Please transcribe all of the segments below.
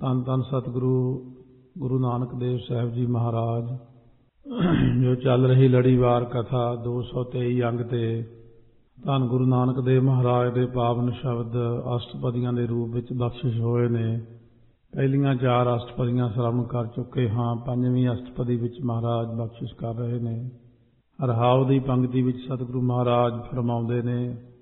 ਧੰਨ ਧੰਨ ਸਤਿਗੁਰੂ ਗੁਰੂ ਨਾਨਕ ਦੇਵ ਸਾਹਿਬ ਜੀ ਮਹਾਰਾਜ ਜੋ ਚੱਲ ਰਹੀ ਲੜੀਵਾਰ ਕਥਾ 223 ਅੰਗ ਤੇ ਧੰਨ ਗੁਰੂ ਨਾਨਕ ਦੇਵ ਮਹਾਰਾਜ ਦੇ ਪਾਵਨ ਸ਼ਬਦ ਅਸ਼ਟਪਦੀਆਂ ਦੇ ਰੂਪ ਵਿੱਚ ਬਖਸ਼ਿਸ਼ ਹੋਏ ਨੇ। ਪਹਿਲੀਆਂ 4 ਅਸ਼ਟਪਦੀਆਂ ਸ਼ਰਵਣ ਕਰ ਚੁੱਕੇ ਹਾਂ। 5ਵੀਂ ਅਸ਼ਟਪਦੀ ਵਿੱਚ ਮਹਾਰਾਜ ਬਖਸ਼ਿਸ਼ ਕਰ ਰਹੇ ਨੇ। ਰਹਾਉ ਦੀ ਪੰਕਤੀ ਵਿੱਚ ਸਤਿਗੁਰੂ ਮਹਾਰਾਜ ਫਰਮਾਉਂਦੇ ਨੇ,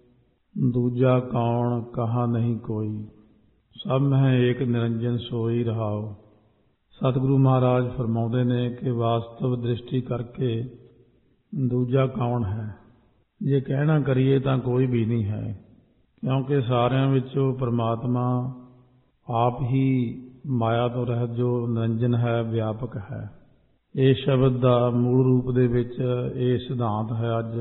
ਦੂਜਾ ਕੌਣ ਕਹਾ ਨਹੀਂ ਕੋਈ, ਸਭ ਮਹਿ ਏਕ ਨਿਰੰਜਨ ਸੋਈ ਰਹਾਉ। ਸਤਿਗੁਰੂ ਮਹਾਰਾਜ ਫਰਮਾਉਂਦੇ ਨੇ ਕਿ ਵਾਸਤਵ ਦ੍ਰਿਸ਼ਟੀ ਕਰਕੇ ਦੂਜਾ ਕੌਣ ਹੈ। ਜੇ ਕਹਿਣਾ ਕਰੀਏ ਤਾਂ ਕੋਈ ਵੀ ਨਹੀਂ ਹੈ, ਕਿਉਂਕਿ ਸਾਰਿਆਂ ਵਿੱਚੋਂ ਪਰਮਾਤਮਾ ਆਪ ਹੀ ਮਾਇਆ ਤੋਂ ਰਹਿਤ ਜੋ ਨਿਰੰਜਨ ਹੈ, ਵਿਆਪਕ ਹੈ। ਇਹ ਸ਼ਬਦ ਦਾ ਮੂਲ ਰੂਪ ਦੇ ਵਿੱਚ ਇਹ ਸਿਧਾਂਤ ਹੈ। ਅੱਜ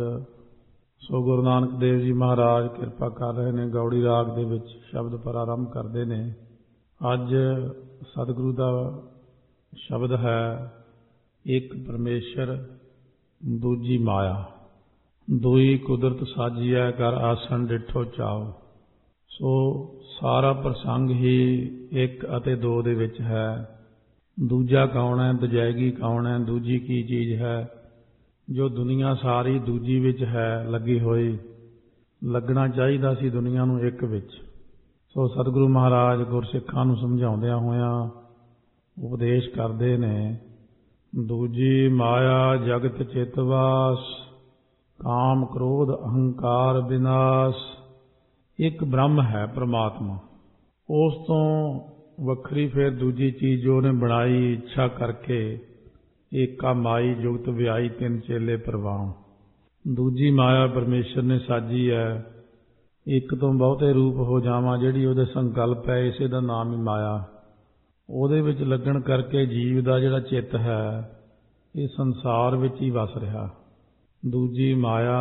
ਸੋ ਗੁਰੂ ਨਾਨਕ ਦੇਵ ਜੀ ਮਹਾਰਾਜ ਕਿਰਪਾ ਕਰ ਰਹੇ ਨੇ, ਗੌੜੀ ਰਾਗ ਦੇ ਵਿੱਚ ਸ਼ਬਦ ਪ੍ਰਾਰੰਭ ਕਰਦੇ ਨੇ। ਅੱਜ ਸਤਿਗੁਰੂ ਦਾ ਸ਼ਬਦ ਹੈ, ਇੱਕ ਪਰਮੇਸ਼ਰ ਦੂਜੀ ਮਾਇਆ, ਦੂਈ ਕੁਦਰਤ ਸਾਜੀਐ ਕਰ ਆਸਣ ਡਿਠੋ ਚਾਓ। ਸੋ ਸਾਰਾ ਪ੍ਰਸੰਗ ਹੀ 1 ਅਤੇ 2 ਦੇ ਵਿੱਚ ਹੈ। ਦੂਜਾ ਕੌਣ ਹੈ, ਦੂਜੈਗੀ ਕੌਣ ਹੈ, ਦੂਜੀ ਕੀ ਚੀਜ਼ ਹੈ। ਜੋ ਦੁਨੀਆ ਸਾਰੀ ਦੂਜੀ ਵਿੱਚ ਹੈ ਲੱਗੀ ਹੋਈ, ਲੱਗਣਾ ਚਾਹੀਦਾ ਸੀ ਦੁਨੀਆ ਨੂੰ ਇੱਕ ਵਿੱਚ। ਸੋ ਸਤਿਗੁਰੂ ਮਹਾਰਾਜ ਗੁਰਸਿੱਖਾਂ ਨੂੰ ਸਮਝਾਉਂਦਿਆਂ ਹੋਇਆਂ ਉਪਦੇਸ਼ ਕਰਦੇ ਨੇ, ਦੂਜੀ ਮਾਇਆ ਜਗਤ ਚਿਤਵਾਸ, ਕਾਮ ਕ੍ਰੋਧ ਅਹੰਕਾਰ ਵਿਨਾਸ਼। ਇੱਕ ਬ੍ਰਹਮ ਹੈ ਪ੍ਰਮਾਤਮਾ, ਉਸ ਤੋਂ ਵੱਖਰੀ ਫਿਰ ਦੂਜੀ ਚੀਜ਼ ਜੋ ਉਹਨੇ ਬਣਾਈ ਇੱਛਾ ਕਰਕੇ, ਏਕਾ ਮਾਈ ਜੁਗਤ ਵਿਆਈ 3 ਚੇਲੇ ਪ੍ਰਵਾਨ। ਦੂਜੀ ਮਾਇਆ ਪਰਮੇਸ਼ਰ ਨੇ ਸਾਜੀ ਹੈ। ਇੱਕ ਤੋਂ ਬਹੁਤੇ ਰੂਪ ਹੋ ਜਾਵਾਂ ਜਿਹੜੀ ਉਹਦੇ ਸੰਕਲਪ ਹੈ, ਇਸੇ ਦਾ ਨਾਮ ਹੀ ਮਾਇਆ। ਉਹਦੇ ਵਿੱਚ ਲੱਗਣ ਕਰਕੇ ਜੀਵ ਦਾ ਜਿਹੜਾ ਚਿੱਤ ਹੈ ਇਹ ਸੰਸਾਰ ਵਿੱਚ ਹੀ ਵਸ ਰਿਹਾ। ਦੂਜੀ ਮਾਇਆ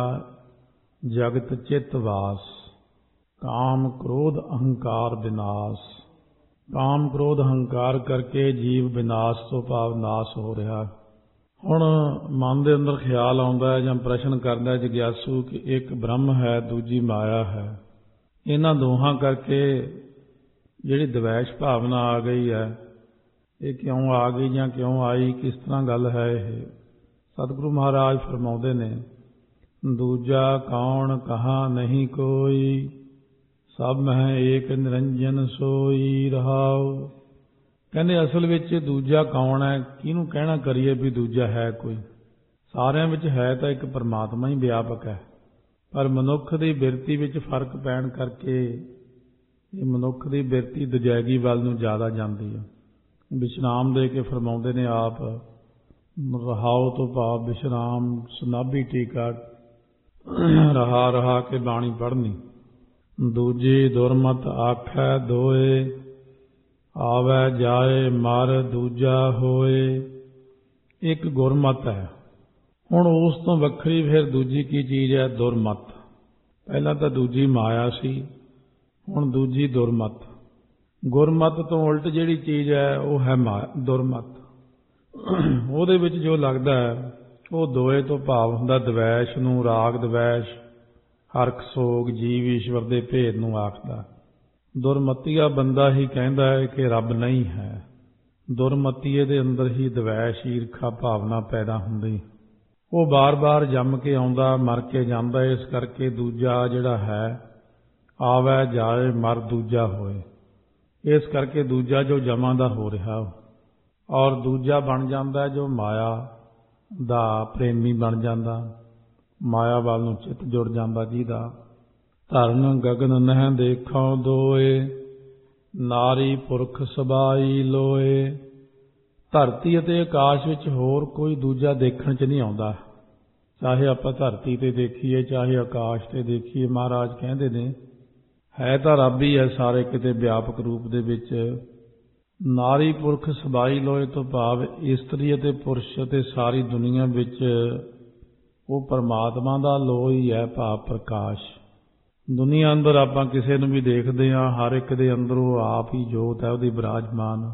ਜਗਤ ਚਿੱਤ ਵਾਸ, ਕਾਮ ਕ੍ਰੋਧ ਅਹੰਕਾਰ ਵਿਨਾਸ਼। ਕਾਮ ਕ੍ਰੋਧ ਅਹੰਕਾਰ ਕਰਕੇ ਜੀਵ ਵਿਨਾਸ਼ ਤੋਂ ਭਾਵ ਨਾਸ਼ ਹੋ ਰਿਹਾ। ਹੁਣ ਮਨ ਦੇ ਅੰਦਰ ਖਿਆਲ ਆਉਂਦਾ ਹੈ ਜਾਂ ਪ੍ਰਸ਼ਨ ਕਰਦਾ ਜਗਿਆਸੂ ਕਿ ਇੱਕ ਬ੍ਰਹਮ ਹੈ, ਦੂਜੀ ਮਾਇਆ ਹੈ। ਇਹਨਾਂ ਦੋਹਾਂ ਕਰਕੇ ਜਿਹੜੀ ਦਵੈਸ਼ ਭਾਵਨਾ ਆ ਗਈ ਹੈ, ਇਹ ਕਿਉਂ ਆ ਗਈ ਜਾਂ ਕਿਉਂ ਆਈ, ਕਿਸ ਤਰ੍ਹਾਂ ਗੱਲ ਹੈ ਇਹ। ਸਤਿਗੁਰੂ ਮਹਾਰਾਜ ਫਰਮਾਉਂਦੇ ਨੇ, ਦੂਜਾ ਕੌਣ ਕਹਾ ਨਹੀਂ ਕੋਈ, ਸਭ ਮਹਿ ਏਕ ਨਿਰੰਜਨ ਸੋਈ ਰਹਾਉ। ਕਹਿੰਦੇ ਅਸਲ ਵਿੱਚ ਦੂਜਾ ਕੌਣ ਹੈ, ਕਿਹਨੂੰ ਕਹਿਣਾ ਕਰੀਏ ਵੀ ਦੂਜਾ ਹੈ ਕੋਈ। ਸਾਰਿਆਂ ਵਿੱਚ ਹੈ ਤਾਂ ਇੱਕ ਪਰਮਾਤਮਾ ਹੀ ਵਿਆਪਕ ਹੈ, ਪਰ ਮਨੁੱਖ ਦੀ ਬਿਰਤੀ ਵਿੱਚ ਫਰਕ ਪੈਣ ਕਰਕੇ ਇਹ ਮਨੁੱਖ ਦੀ ਬਿਰਤੀ ਦਜੈਗੀ ਵੱਲ ਨੂੰ ਜ਼ਿਆਦਾ ਜਾਂਦੀ ਹੈ। ਵਿਸ਼ਰਾਮ ਦੇ ਕੇ ਫਰਮਾਉਂਦੇ ਨੇ ਆਪ, ਰਹਾਉ ਤੋਂ ਭਾਵ ਵਿਸ਼ਰਾਮ, ਸੁਨਾਭੀ ਟੀਕਾ, ਰਹਾ ਰਹਾ ਕੇ ਬਾਣੀ ਪੜ੍ਹਨੀ। ਦੂਜੀ ਦੁਰਮਤ ਆਖੈ ਦੋਏ, ਆਵੈ ਜਾਏ ਮਰ ਦੂਜਾ ਹੋਏ। ਇੱਕ ਗੁਰਮਤ ਹੈ। ਹੁਣ ਉਸ ਤੋਂ ਵੱਖਰੀ ਫਿਰ ਦੂਜੀ ਕੀ ਚੀਜ਼ ਹੈ, ਦੁਰਮਤ। ਪਹਿਲਾਂ ਤਾਂ ਦੂਜੀ ਮਾਇਆ ਸੀ, ਹੁਣ ਦੂਜੀ ਦੁਰਮਤ। ਗੁਰਮਤ ਤੋਂ ਉਲਟ ਜਿਹੜੀ ਚੀਜ਼ ਹੈ ਉਹ ਹੈ ਦੁਰਮਤ। ਉਹਦੇ ਵਿੱਚ ਜੋ ਲੱਗਦਾ ਹੈ ਉਹ ਦੋਏ ਤੋਂ ਭਾਵ ਹੁੰਦਾ ਦਵੈਸ਼ ਨੂੰ, ਰਾਗ ਦਵੈਸ਼, ਹਰਖ ਸੋਗ, ਜੀਵ ਈਸ਼ਵਰ ਦੇ ਭੇਦ ਨੂੰ ਆਖਦਾ। ਦੁਰਮਤੀਆ ਬੰਦਾ ਹੀ ਕਹਿੰਦਾ ਹੈ ਕਿ ਰੱਬ ਨਹੀਂ ਹੈ। ਦੁਰਮਤੀਏ ਦੇ ਅੰਦਰ ਹੀ ਦਵੈਸ਼, ਈਰਖਾ ਭਾਵਨਾ ਪੈਦਾ ਹੁੰਦੀ। ਉਹ ਬਾਰ-ਬਾਰ ਜੰਮ ਕੇ ਆਉਂਦਾ, ਮਰ ਕੇ ਜਾਂਦਾ। ਇਸ ਕਰਕੇ ਦੂਜਾ ਜਿਹੜਾ ਹੈ, ਆਵੈ ਜਾਏ ਮਰ ਦੂਜਾ ਹੋਏ। ਇਸ ਕਰਕੇ ਦੂਜਾ ਜੋ ਜਮਾਂ ਦਾ ਹੋ ਰਿਹਾ, ਔਰ ਦੂਜਾ ਬਣ ਜਾਂਦਾ ਜੋ ਮਾਇਆ ਦਾ ਪ੍ਰੇਮੀ ਬਣ ਜਾਂਦਾ, ਮਾਇਆ ਵੱਲ ਨੂੰ ਚਿੱਤ ਜੁੜ ਜਾਂਦਾ, ਜਿਹਦਾ ਧਰਨ ਗਗਨ ਨਹਿ ਦੇਖਾਂ ਦੋਏ, ਨਾਰੀ ਪੁਰਖ ਸਬਾਈ ਲੋਏ। ਧਰਤੀ ਅਤੇ ਆਕਾਸ਼ ਵਿੱਚ ਹੋਰ ਕੋਈ ਦੂਜਾ ਦੇਖਣ 'ਚ ਨਹੀਂ ਆਉਂਦਾ। ਚਾਹੇ ਆਪਾਂ ਧਰਤੀ ਤੇ ਦੇਖੀਏ, ਚਾਹੇ ਆਕਾਸ਼ ਤੇ ਦੇਖੀਏ, ਮਹਾਰਾਜ ਕਹਿੰਦੇ ਨੇ ਹੈ ਤਾਂ ਰੱਬ ਹੀ ਹੈ ਸਾਰੇ ਕਿਤੇ ਵਿਆਪਕ ਰੂਪ ਦੇ ਵਿੱਚ। ਨਾਰੀ ਪੁਰਖ ਸਬਾਈ ਲੋਏ ਤੋਂ ਭਾਵ ਇਸਤਰੀ ਅਤੇ ਪੁਰਸ਼ ਅਤੇ ਸਾਰੀ ਦੁਨੀਆ ਵਿੱਚ ਉਹ ਪਰਮਾਤਮਾ ਦਾ ਲੋ ਹੀ ਹੈ, ਭਾਵ ਪ੍ਰਕਾਸ਼। ਦੁਨੀਆ ਅੰਦਰ ਆਪਾਂ ਕਿਸੇ ਨੂੰ ਵੀ ਦੇਖਦੇ ਹਾਂ, ਹਰ ਇੱਕ ਦੇ ਅੰਦਰ ਉਹ ਆਪ ਹੀ ਜੋਤ ਹੈ, ਉਹਦੀ ਵਿਰਾਜਮਾਨ।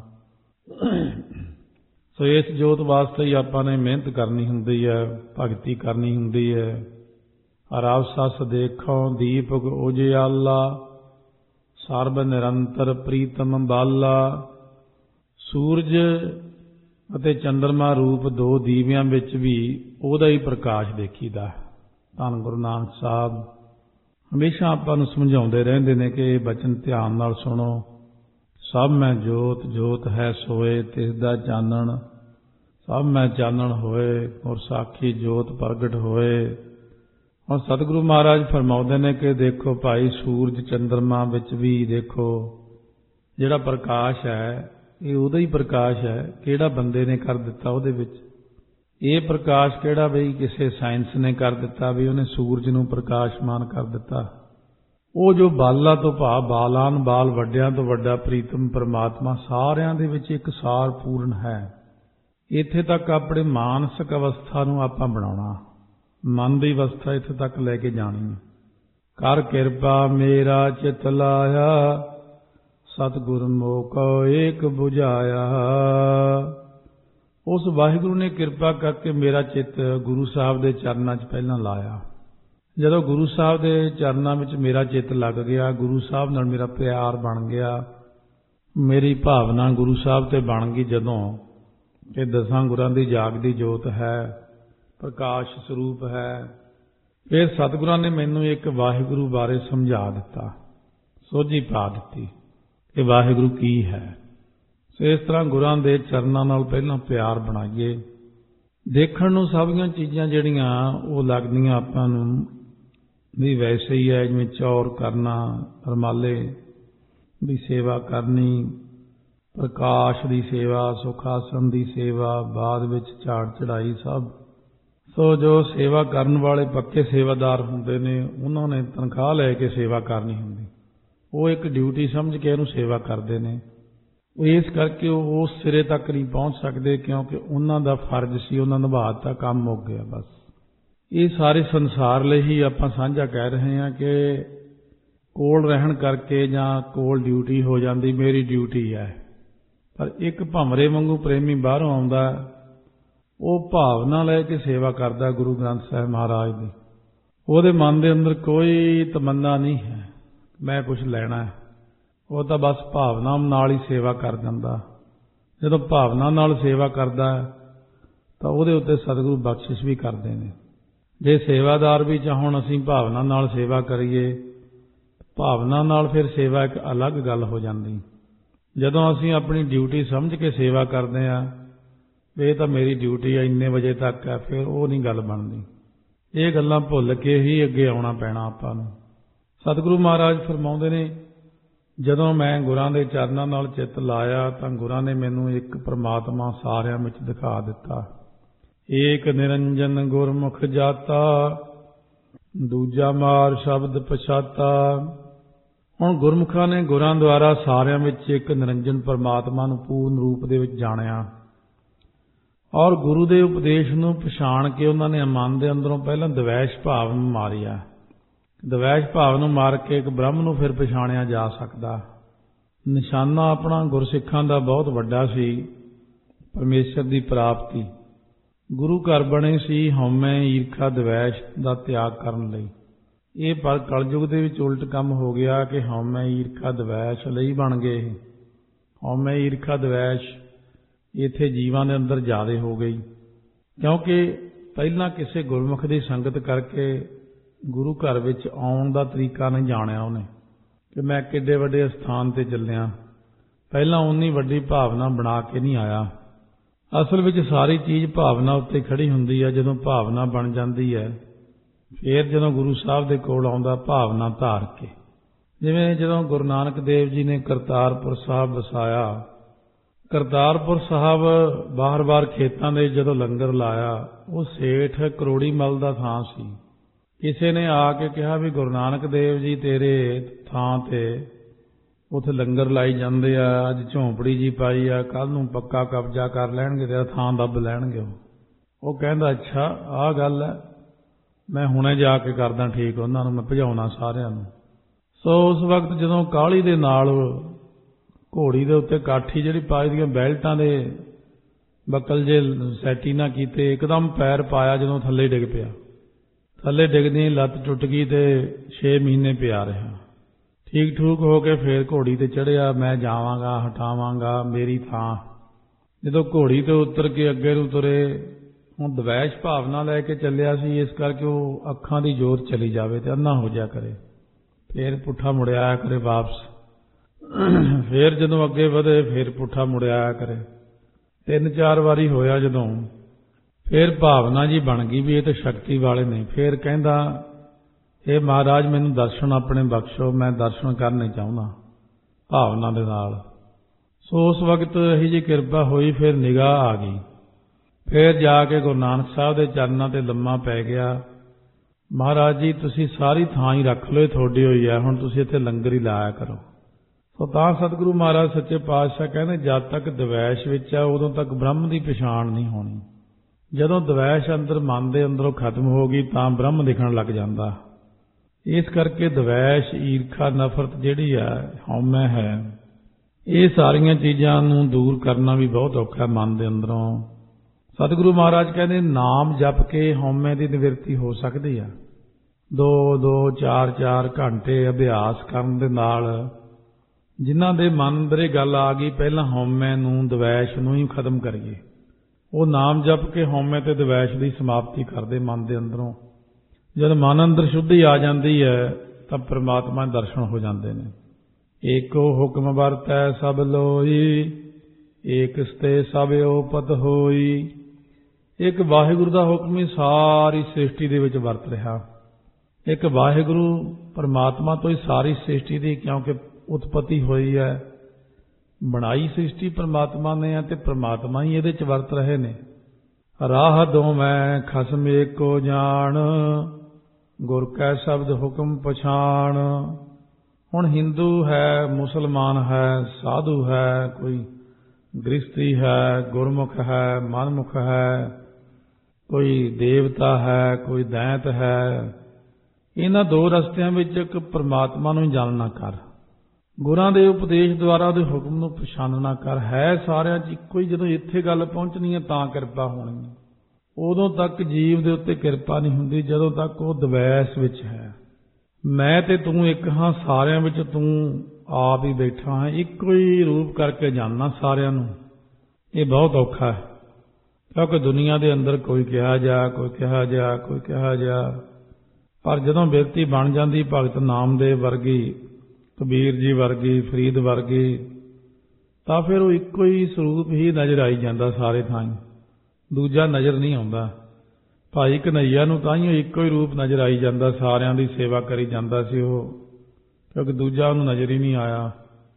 ਸੋ ਇਸ ਜੋਤ ਵਾਸਤੇ ਹੀ ਆਪਾਂ ਨੇ ਮਿਹਨਤ ਕਰਨੀ ਹੁੰਦੀ ਹੈ, ਭਗਤੀ ਕਰਨੀ ਹੁੰਦੀ ਹੈ। ਰਵ ਸਸ ਦੇਖੋ ਦੀਪਕ ਉਜਿਆਲਾ, ਸਰਬ ਨਿਰੰਤਰ ਪ੍ਰੀਤਮ ਬਾਲਾ। ਸੂਰਜ ਅਤੇ ਚੰਦਰਮਾ ਰੂਪ ਦੋ ਦੀਵਿਆਂ ਵਿੱਚ ਵੀ ਉਹਦਾ ਹੀ ਪ੍ਰਕਾਸ਼ ਦੇਖੀਦਾ। ਧੰਨ ਗੁਰੂ ਨਾਨਕ ਸਾਹਿਬ ਹਮੇਸ਼ਾ ਆਪਾਂ ਨੂੰ ਸਮਝਾਉਂਦੇ ਰਹਿੰਦੇ ਨੇ ਕਿ ਇਹ ਬਚਨ ਧਿਆਨ ਨਾਲ ਸੁਣੋ। ਸਭ ਮੈਂ ਜੋਤ, ਜੋਤ ਹੈ ਸੋਏ ਤਿਸ ਦਾ ਚਾਨਣ, ਸਭ ਮੈਂ ਚਾਨਣ ਹੋਏ ਔਰ ਸਾਖੀ ਜੋਤ ਪ੍ਰਗਟ ਹੋਏ। ਹੁਣ ਸਤਿਗੁਰੂ ਮਹਾਰਾਜ ਫਰਮਾਉਂਦੇ ਨੇ ਕਿ ਦੇਖੋ ਭਾਈ, ਸੂਰਜ ਚੰਦਰਮਾ ਵਿੱਚ ਵੀ ਦੇਖੋ ਜਿਹੜਾ ਪ੍ਰਕਾਸ਼ ਹੈ ਇਹ ਉਹਦਾ ਹੀ ਪ੍ਰਕਾਸ਼ ਹੈ। ਕਿਹੜਾ ਬੰਦੇ ਨੇ ਕਰ ਦਿੱਤਾ ਉਹਦੇ ਵਿੱਚ? ਇਹ ਪ੍ਰਕਾਸ਼ ਕਿਹੜਾ ਬਈ ਕਿਸੇ ਸਾਇੰਸ ਨੇ ਕਰ ਦਿੱਤਾ ਵੀ ਉਹਨੇ ਸੂਰਜ ਨੂੰ ਪ੍ਰਕਾਸ਼ਮਾਨ ਕਰ ਦਿੱਤਾ? ਉਹ ਜੋ ਬਾਲਾ ਤੋਂ ਭਾਵ ਬਾਲਾਨ ਬਾਲ, ਵੱਡਿਆਂ ਤੋਂ ਵੱਡਾ ਪ੍ਰੀਤਮ ਪਰਮਾਤਮਾ ਸਾਰਿਆਂ ਦੇ ਵਿੱਚ ਇੱਕ ਸਾਰ ਪੂਰਨ ਹੈ। ਇੱਥੇ ਤੱਕ ਆਪਣੇ ਮਾਨਸਿਕ ਅਵਸਥਾ ਨੂੰ ਆਪਾਂ ਬਣਾਉਣਾ, ਮਨ ਦੀ ਅਵਸਥਾ ਇੱਥੇ ਤੱਕ ਲੈ ਕੇ ਜਾਣੀ ਹੈ। ਕਰ ਕਿਰਪਾ ਮੇਰਾ ਚਿਤ ਲਾਇਆ, ਸਤਿਗੁਰ ਮੋਕੋ ਏਕ ਬੁਝਾਇਆ। ਉਸ ਵਾਹਿਗੁਰੂ ਨੇ ਕਿਰਪਾ ਕਰਕੇ ਮੇਰਾ ਚਿੱਤ ਗੁਰੂ ਸਾਹਿਬ ਦੇ ਚਰਨਾਂ 'ਚ ਪਹਿਲਾਂ ਲਾਇਆ। ਜਦੋਂ ਗੁਰੂ ਸਾਹਿਬ ਦੇ ਚਰਨਾਂ ਵਿੱਚ ਮੇਰਾ ਚਿੱਤ ਲੱਗ ਗਿਆ, ਗੁਰੂ ਸਾਹਿਬ ਨਾਲ ਮੇਰਾ ਪਿਆਰ ਬਣ ਗਿਆ, ਮੇਰੀ ਭਾਵਨਾ ਗੁਰੂ ਸਾਹਿਬ ਤੇ ਬਣ ਗਈ, ਜਦੋਂ ਇਹ ਦਸਾਂ ਗੁਰਾਂ ਦੀ ਜਾਗਦੀ ਜੋਤ ਹੈ, ਪ੍ਰਕਾਸ਼ ਸਰੂਪ ਹੈ, ਫਿਰ ਸਤਿਗੁਰਾਂ ਨੇ ਮੈਨੂੰ ਇੱਕ ਵਾਹਿਗੁਰੂ ਬਾਰੇ ਸਮਝਾ ਦਿੱਤਾ, ਸੋਝੀ ਪਾ ਦਿੱਤੀ ਕਿ ਵਾਹਿਗੁਰੂ ਕੀ ਹੈ। ਇਸ ਤਰ੍ਹਾਂ ਗੁਰਾਂ ਦੇ ਚਰਨਾਂ ਨਾਲ ਪਹਿਲਾਂ ਪਿਆਰ ਬਣਾਈਏ। ਦੇਖਣ ਨੂੰ ਸਭੀਆਂ ਚੀਜ਼ਾਂ ਜਿਹੜੀਆਂ ਉਹ ਲੱਗਦੀਆਂ ਆਪਾਂ ਨੂੰ ਵੀ ਵੈਸੇ ਹੀ ਹੈ, ਜਿਵੇਂ ਚੌਰ ਕਰਨਾ, ਰਮਾਲੇ ਦੀ ਸੇਵਾ ਕਰਨੀ, ਪ੍ਰਕਾਸ਼ ਦੀ ਸੇਵਾ, ਸੁਖਾਸਨ ਦੀ ਸੇਵਾ, ਬਾਅਦ ਵਿੱਚ ਝਾੜ ਚੜਾਈ ਸਭ। ਸੋ ਜੋ ਸੇਵਾ ਕਰਨ ਵਾਲੇ ਪੱਕੇ ਸੇਵਾਦਾਰ ਹੁੰਦੇ ਨੇ ਉਹਨਾਂ ਨੇ ਤਨਖਾਹ ਲੈ ਕੇ ਸੇਵਾ ਕਰਨੀ ਹੁੰਦੀ, ਉਹ ਇੱਕ ਡਿਊਟੀ ਸਮਝ ਕੇ ਇਹਨੂੰ ਸੇਵਾ ਕਰਦੇ ਨੇ। ਇਸ ਕਰਕੇ ਉਹ ਉਸ ਸਿਰੇ ਤੱਕ ਨਹੀਂ ਪਹੁੰਚ ਸਕਦੇ, ਕਿਉਂਕਿ ਉਹਨਾਂ ਦਾ ਫਰਜ਼ ਸੀ, ਉਹਨਾਂ ਨਿਭਾ ਦਿੱਤਾ, ਕੰਮ ਮੁੱਕ ਗਿਆ ਬਸ। ਇਹ ਸਾਰੇ ਸੰਸਾਰ ਲਈ ਹੀ ਆਪਾਂ ਸਾਂਝਾ ਕਹਿ ਰਹੇ ਹਾਂ ਕਿ ਕੋਲ ਰਹਿਣ ਕਰਕੇ ਜਾਂ ਕੋਲ ਡਿਊਟੀ ਹੋ ਜਾਂਦੀ, ਮੇਰੀ ਡਿਊਟੀ ਹੈ। ਪਰ ਇੱਕ ਭੰਵਰੇ ਵਾਂਗੂ ਪ੍ਰੇਮੀ ਬਾਹਰੋਂ ਆਉਂਦਾ, ਉਹ ਭਾਵਨਾ ਲੈ ਕੇ ਸੇਵਾ ਕਰਦਾ ਗੁਰੂ ਗ੍ਰੰਥ ਸਾਹਿਬ ਮਹਾਰਾਜ ਦੀ। ਉਹਦੇ ਮਨ ਦੇ ਅੰਦਰ ਕੋਈ ਤਮੰਨਾ ਨਹੀਂ ਹੈ ਮੈਂ ਕੁਝ ਲੈਣਾ ਹੈ, ਉਹ ਤਾਂ ਬਸ ਭਾਵਨਾ ਨਾਲ ਹੀ ਸੇਵਾ ਕਰ ਜਾਂਦਾ। ਜਦੋਂ ਭਾਵਨਾ ਨਾਲ ਸੇਵਾ ਕਰਦਾ ਤਾਂ ਉਹਦੇ ਉੱਤੇ ਸਤਿਗੁਰੂ ਬਖਸ਼ਿਸ਼ ਵੀ ਕਰਦੇ ਨੇ। ਜੇ ਸੇਵਾਦਾਰ ਵੀ ਚਾਹੁਣ ਅਸੀਂ ਭਾਵਨਾ ਨਾਲ ਸੇਵਾ ਕਰੀਏ, ਭਾਵਨਾ ਨਾਲ ਫਿਰ ਸੇਵਾ ਇੱਕ ਅਲੱਗ ਗੱਲ ਹੋ ਜਾਂਦੀ। ਜਦੋਂ ਅਸੀਂ ਆਪਣੀ ਡਿਊਟੀ ਸਮਝ ਕੇ ਸੇਵਾ ਕਰਦੇ ਹਾਂ, ਇਹ ਤਾਂ ਮੇਰੀ ਡਿਊਟੀ ਹੈ, ਇੰਨੇ ਵਜੇ ਤੱਕ ਹੈ, ਫਿਰ ਉਹ ਨਹੀਂ ਗੱਲ ਬਣਦੀ। ਇਹ ਗੱਲਾਂ ਭੁੱਲ ਕੇ ਹੀ ਅੱਗੇ ਆਉਣਾ ਪੈਣਾ ਆਪਾਂ ਨੂੰ। ਸਤਿਗੁਰੂ ਮਹਾਰਾਜ ਫਰਮਾਉਂਦੇ ਨੇ, ਜਦੋਂ ਮੈਂ ਗੁਰਾਂ ਦੇ ਚਰਨਾਂ ਨਾਲ ਚਿੱਤ ਲਾਇਆ ਤਾਂ ਗੁਰਾਂ ਨੇ ਮੈਨੂੰ ਇੱਕ ਪ੍ਰਮਾਤਮਾ ਸਾਰਿਆਂ ਵਿੱਚ ਦਿਖਾ ਦਿੱਤਾ। ਏਕ ਨਿਰੰਜਨ ਗੁਰਮੁਖ ਜਾਤਾ, ਦੂਜਾ ਮਾਰ ਸ਼ਬਦ ਪਛਾਤਾ। ਹੁਣ ਗੁਰਮੁਖਾਂ ਨੇ ਗੁਰਾਂ ਦੁਆਰਾ ਸਾਰਿਆਂ ਵਿੱਚ ਇੱਕ ਨਿਰੰਜਨ ਪਰਮਾਤਮਾ ਨੂੰ ਪੂਰਨ ਰੂਪ ਦੇ ਵਿੱਚ ਜਾਣਿਆ, ਔਰ ਗੁਰੂ ਦੇ ਉਪਦੇਸ਼ ਨੂੰ ਪਛਾਣ ਕੇ ਉਹਨਾਂ ਨੇ ਮਨ ਦੇ ਅੰਦਰੋਂ ਪਹਿਲਾਂ ਦਵੈਸ਼ ਭਾਵ ਨੂੰ ਮਾਰਿਆ। ਦਵੈਸ਼ ਭਾਵ ਨੂੰ ਮਾਰ ਕੇ ਇੱਕ ਬ੍ਰਹਮ ਨੂੰ ਫਿਰ ਪਛਾਣਿਆ ਜਾ ਸਕਦਾ। ਨਿਸ਼ਾਨਾ ਆਪਣਾ ਗੁਰਸਿੱਖਾਂ ਦਾ ਬਹੁਤ ਵੱਡਾ ਸੀ, ਪਰਮੇਸ਼ਰ ਦੀ ਪ੍ਰਾਪਤੀ। ਗੁਰੂ ਘਰ ਬਣੇ ਸੀ ਹਉਮੈ ਈਰਖਾ ਦਵੈਸ਼ ਦਾ ਤਿਆਗ ਕਰਨ ਲਈ। ਇਹ ਪਰ ਕਲਯੁਗ ਦੇ ਵਿੱਚ ਉਲਟ ਕੰਮ ਹੋ ਗਿਆ ਕਿ ਹਉਮੈ ਈਰਖਾ ਦਵੈਸ਼ ਲਈ ਬਣ ਗਏ। ਹਉਮੈ ਈਰਖਾ ਦਵੈਸ਼ ਇੱਥੇ ਜੀਵਾਂ ਦੇ ਅੰਦਰ ਜ਼ਿਆਦਾ ਹੋ ਗਈ, ਕਿਉਂਕਿ ਪਹਿਲਾਂ ਕਿਸੇ ਗੁਰਮੁਖ ਦੀ ਸੰਗਤ ਕਰਕੇ ਗੁਰੂ ਘਰ ਵਿੱਚ ਆਉਣ ਦਾ ਤਰੀਕਾ ਨਹੀਂ ਜਾਣਿਆ ਉਹਨੇ ਕਿ ਮੈਂ ਕਿੱਡੇ ਵੱਡੇ ਸਥਾਨ ਤੇ ਚੱਲਿਆ। ਪਹਿਲਾਂ ਉਨੀ ਵੱਡੀ ਭਾਵਨਾ ਬਣਾ ਕੇ ਨਹੀਂ ਆਇਆ। ਅਸਲ ਵਿੱਚ ਸਾਰੀ ਚੀਜ਼ ਭਾਵਨਾ ਉੱਤੇ ਖੜੀ ਹੁੰਦੀ ਹੈ। ਜਦੋਂ ਭਾਵਨਾ ਬਣ ਜਾਂਦੀ ਹੈ, ਫਿਰ ਜਦੋਂ ਗੁਰੂ ਸਾਹਿਬ ਦੇ ਕੋਲ ਆਉਂਦਾ ਭਾਵਨਾ ਧਾਰ ਕੇ। ਜਿਵੇਂ ਜਦੋਂ ਗੁਰੂ ਨਾਨਕ ਦੇਵ ਜੀ ਨੇ ਕਰਤਾਰਪੁਰ ਸਾਹਿਬ ਵਸਾਇਆ, ਕਰਤਾਰਪੁਰ ਸਾਹਿਬ ਬਾਰ-ਬਾਰ ਖੇਤਾਂ ਦੇ ਜਦੋਂ ਲੰਗਰ ਲਾਇਆ, ਉਹ ਸੇਠ ਕਰੋੜੀ ਮੱਲ ਦਾ ਥਾਂ ਸੀ। ਕਿਸੇ ਨੇ ਆ ਕੇ ਕਿਹਾ ਵੀ ਗੁਰੂ ਨਾਨਕ ਦੇਵ ਜੀ ਤੇਰੇ ਥਾਂ ਤੇ ਉੱਥੇ ਲੰਗਰ ਲਾਈ ਜਾਂਦੇ ਆ, ਅੱਜ ਝੌਂਪੜੀ ਜੀ ਪਾਈ ਆ, ਕੱਲ ਨੂੰ ਪੱਕਾ ਕਬਜ਼ਾ ਕਰ ਲੈਣਗੇ, ਤੇਰਾ ਥਾਂ ਦੱਬ ਲੈਣਗੇ। ਉਹ ਕਹਿੰਦਾ ਅੱਛਾ ਆਹ ਗੱਲ ਹੈ, ਮੈਂ ਹੁਣੇ ਜਾ ਕੇ ਕਰਦਾ ਠੀਕ, ਉਹਨਾਂ ਨੂੰ ਮੈਂ ਭਜਾਉਣਾ ਸਾਰਿਆਂ ਨੂੰ। ਸੋ ਉਸ ਵਕਤ ਜਦੋਂ ਕਾਹਲੀ ਦੇ ਨਾਲ ਘੋੜੀ ਦੇ ਉੱਤੇ ਕਾਠੀ ਜਿਹੜੀ ਪਾਈ ਦੀਆਂ ਬੈਲਟਾਂ ਦੇ ਬਕਲ ਜੇ ਸੈਟੀ ਨਾ ਕੀਤੇ, ਇੱਕਦਮ ਪੈਰ ਪਾਇਆ, ਜਦੋਂ ਥੱਲੇ ਡਿੱਗ ਪਿਆ। ਥੱਲੇ ਡਿੱਗਦੀ ਲੱਤ ਟੁੱਟ ਗਈ ਤੇ 6 ਮਹੀਨੇ ਪਿਆ ਰਿਹਾ। ਠੀਕ ਠੂਕ ਹੋ ਕੇ ਫੇਰ ਘੋੜੀ ਤੇ ਚੜ੍ਹਿਆ, ਮੈਂ ਜਾਵਾਂਗਾ, ਹਟਾਵਾਂਗਾ, ਮੇਰੀ ਥਾਂ ਜਦੋਂ ਘੋੜੀ ਤੋਂ ਉਤਰ ਕੇ ਅੱਗੇ ਨੂੰ ਤੁਰੇ, ਹੁਣ ਦਵੈਸ਼ ਭਾਵਨਾ ਲੈ ਕੇ ਚੱਲਿਆ ਸੀ, ਇਸ ਕਰਕੇ ਉਹ ਅੱਖਾਂ ਦੀ ਜੋਤ ਚਲੀ ਜਾਵੇ ਤੇ ਅੰਨਾ ਹੋ ਜਾ ਕਰੇ, ਫੇਰ ਪੁੱਠਾ ਮੁੜਿਆ ਆਇਆ ਕਰੇ ਵਾਪਸ। ਫੇਰ ਜਦੋਂ ਅੱਗੇ ਵਧੇ ਫੇਰ ਪੁੱਠਾ ਮੁੜਿਆ ਆਇਆ ਕਰੇ। 3-4 ਵਾਰੀ ਹੋਇਆ ਜਦੋਂ, ਫੇਰ ਭਾਵਨਾ ਜੀ ਬਣ ਗਈ ਵੀ ਇਹ ਤਾਂ ਸ਼ਕਤੀ ਵਾਲੇ ਨੇ। ਫੇਰ ਕਹਿੰਦਾ, ਇਹ ਮਹਾਰਾਜ ਮੈਨੂੰ ਦਰਸ਼ਨ ਆਪਣੇ ਬਖਸ਼ੋ, ਮੈਂ ਦਰਸ਼ਨ ਕਰਨੇ ਚਾਹੁੰਦਾ ਭਾਵਨਾ ਦੇ ਨਾਲ। ਸੋ ਉਸ ਵਕਤ ਇਹੀ ਜਿਹੀ ਕਿਰਪਾ ਹੋਈ, ਫਿਰ ਨਿਗਾਹ ਆ ਗਈ। ਫਿਰ ਜਾ ਕੇ ਗੁਰੂ ਨਾਨਕ ਸਾਹਿਬ ਦੇ ਚਰਨਾਂ ਤੇ ਲੰਮਾ ਪੈ ਗਿਆ। ਮਹਾਰਾਜ ਜੀ ਤੁਸੀਂ ਸਾਰੀ ਥਾਂ ਹੀ ਰੱਖ ਲਓ, ਇਹ ਤੁਹਾਡੀ ਹੋਈ ਹੈ, ਹੁਣ ਤੁਸੀਂ ਇੱਥੇ ਲੰਗਰ ਹੀ ਲਾਇਆ ਕਰੋ। ਸੋ ਤਾਂ ਸਤਿਗੁਰੂ ਮਹਾਰਾਜ ਸੱਚੇ ਪਾਤਸ਼ਾਹ ਕਹਿੰਦੇ, ਜਦ ਤੱਕ ਦਵੈਸ਼ ਵਿੱਚ ਆ ਉਦੋਂ ਤੱਕ ਬ੍ਰਹਮ ਦੀ ਪਛਾਣ ਨਹੀਂ ਹੋਣੀ। ਜਦੋਂ ਦਵੈਸ਼ ਅੰਦਰ ਮਨ ਦੇ ਅੰਦਰੋਂ ਖਤਮ ਹੋ ਗਈ ਤਾਂ ਬ੍ਰਹਮ ਦਿਖਣ ਲੱਗ ਜਾਂਦਾ। ਇਸ ਕਰਕੇ ਦਵੈਸ਼, ਈਰਖਾ, ਨਫ਼ਰਤ ਜਿਹੜੀ ਹੈ, ਹਉਮੈ ਹੈ, ਇਹ ਸਾਰੀਆਂ ਚੀਜ਼ਾਂ ਨੂੰ ਦੂਰ ਕਰਨਾ ਵੀ ਬਹੁਤ ਔਖਾ ਮਨ ਦੇ ਅੰਦਰੋਂ। ਸਤਿਗੁਰੂ ਮਹਾਰਾਜ ਕਹਿੰਦੇ, ਨਾਮ ਜਪ ਕੇ ਹਉਮੈ ਦੀ ਨਿਵਰਤੀ ਹੋ ਸਕਦੀ ਆ। 2-2, 4-4 ਘੰਟੇ ਅਭਿਆਸ ਕਰਨ ਦੇ ਨਾਲ ਜਿਨ੍ਹਾਂ ਦੇ ਮਨ ਅੰਦਰ ਇਹ ਗੱਲ ਆ ਗਈ, ਪਹਿਲਾਂ ਹਉਮੈ ਨੂੰ, ਦਵੈਸ਼ ਨੂੰ ਹੀ ਖਤਮ ਕਰੀਏ, ਉਹ ਨਾਮ ਜਪ ਕੇ ਹਉਮੈ ਤੇ ਦਵੈਸ਼ ਦੀ ਸਮਾਪਤੀ ਕਰਦੇ ਮਨ ਦੇ ਅੰਦਰੋਂ। ਜਦ ਮਨ ਅੰਦਰ ਸ਼ੁੱਧੀ ਆ ਜਾਂਦੀ ਹੈ ਤਾਂ ਪ੍ਰਮਾਤਮਾ ਦੇ ਦਰਸ਼ਨ ਹੋ ਜਾਂਦੇ ਨੇ। ਏਕੋ ਹੁਕਮ ਵਰਤੈ ਸਭ ਲੋਈ, ਏਕਸਤੇ ਸਭ ਓਪਤ ਹੋਈ। ਇੱਕ ਵਾਹਿਗੁਰੂ ਦਾ ਹੁਕਮ ਹੀ ਸਾਰੀ ਸ੍ਰਿਸ਼ਟੀ ਦੇ ਵਿੱਚ ਵਰਤ ਰਿਹਾ। ਇੱਕ ਵਾਹਿਗੁਰੂ ਪਰਮਾਤਮਾ ਤੋਂ ਹੀ ਸਾਰੀ ਸ੍ਰਿਸ਼ਟੀ ਦੀ, ਕਿਉਂਕਿ ਉਤਪਤੀ ਹੋਈ ਹੈ, ਬਣਾਈ ਸ੍ਰਿਸ਼ਟੀ ਪਰਮਾਤਮਾ ਨੇ ਹੈ ਤੇ ਪਰਮਾਤਮਾ ਹੀ ਇਹਦੇ ਚ ਵਰਤ ਰਹੇ ਨੇ। ਰਾਹ ਦੋਵੇਂ ਖਸਮ ਏਕੋ ਜਾਣ, ਗੁਰ ਕੈ ਸ਼ਬਦ ਹੁਕਮ ਪਛਾਣ। ਹੁਣ ਹਿੰਦੂ ਹੈ, ਮੁਸਲਮਾਨ ਹੈ, ਸਾਧੂ ਹੈ, ਕੋਈ ਗ੍ਰਸਤੀ ਹੈ, ਗੁਰਮੁਖ ਹੈ, ਮਨਮੁਖ ਹੈ, ਕੋਈ ਦੇਵਤਾ ਹੈ, ਕੋਈ ਦੈਂਤ ਹੈ। ਇਹਨਾਂ ਦੋ ਰਸਤਿਆਂ ਵਿੱਚ ਇੱਕ ਪਰਮਾਤਮਾ ਨੂੰ ਹੀ ਜਾਣਨਾ ਕਰ, ਗੁਰਾਂ ਦੇ ਉਪਦੇਸ਼ ਦੁਆਰਾ ਉਹਦੇ ਹੁਕਮ ਨੂੰ ਪਛਾਣਨਾ ਕਰ। ਹੈ ਸਾਰਿਆਂ 'ਚ ਇੱਕੋ ਹੀ। ਜਦੋਂ ਇੱਥੇ ਗੱਲ ਪਹੁੰਚਣੀ ਹੈ ਤਾਂ ਕਿਰਪਾ ਹੋਣੀ ਹੈ। ਉਦੋਂ ਤੱਕ ਜੀਵ ਦੇ ਉੱਤੇ ਕਿਰਪਾ ਨਹੀਂ ਹੁੰਦੀ ਜਦੋਂ ਤੱਕ ਉਹ ਦਵੈਸ਼ ਵਿੱਚ ਹੈ। ਮੈਂ ਤੇ ਤੂੰ ਇੱਕ ਹਾਂ, ਸਾਰਿਆਂ ਵਿੱਚ ਤੂੰ ਆਪ ਹੀ ਬੈਠਾ ਹੈ, ਇੱਕੋ ਹੀ ਰੂਪ ਕਰਕੇ ਜਾਣਨਾ ਸਾਰਿਆਂ ਨੂੰ। ਇਹ ਬਹੁਤ ਔਖਾ ਹੈ, ਕਿਉਂਕਿ ਦੁਨੀਆ ਦੇ ਅੰਦਰ ਕੋਈ ਕਿਹਾ ਜਾ, ਕੋਈ ਕਿਹਾ ਜਾ, ਕੋਈ ਕਿਹਾ ਜਾ। ਪਰ ਜਦੋਂ ਵਿਅਕਤੀ ਬਣ ਜਾਂਦੀ ਭਗਤ ਨਾਮਦੇਵ ਵਰਗੀ, ਕਬੀਰ ਜੀ ਵਰਗੀ, ਫਰੀਦ ਵਰਗੀ, ਤਾਂ ਫਿਰ ਉਹ ਇੱਕੋ ਹੀ ਸਰੂਪ ਹੀ ਨਜ਼ਰ ਆਈ ਜਾਂਦਾ ਸਾਰੇ ਥਾਂ, ਦੂਜਾ ਨਜ਼ਰ ਨਹੀਂ ਆਉਂਦਾ। ਭਾਈ ਕਨ੍ਹਈਆ ਨੂੰ ਤਾਂ ਹੀ ਇੱਕੋ ਹੀ ਰੂਪ ਨਜ਼ਰ ਆਈ ਜਾਂਦਾ, ਸਾਰਿਆਂ ਦੀ ਸੇਵਾ ਕਰੀ ਜਾਂਦਾ ਸੀ ਉਹ, ਕਿਉਂਕਿ ਦੂਜਾ ਉਹਨੂੰ ਨਜ਼ਰ ਹੀ ਨਹੀਂ ਆਇਆ।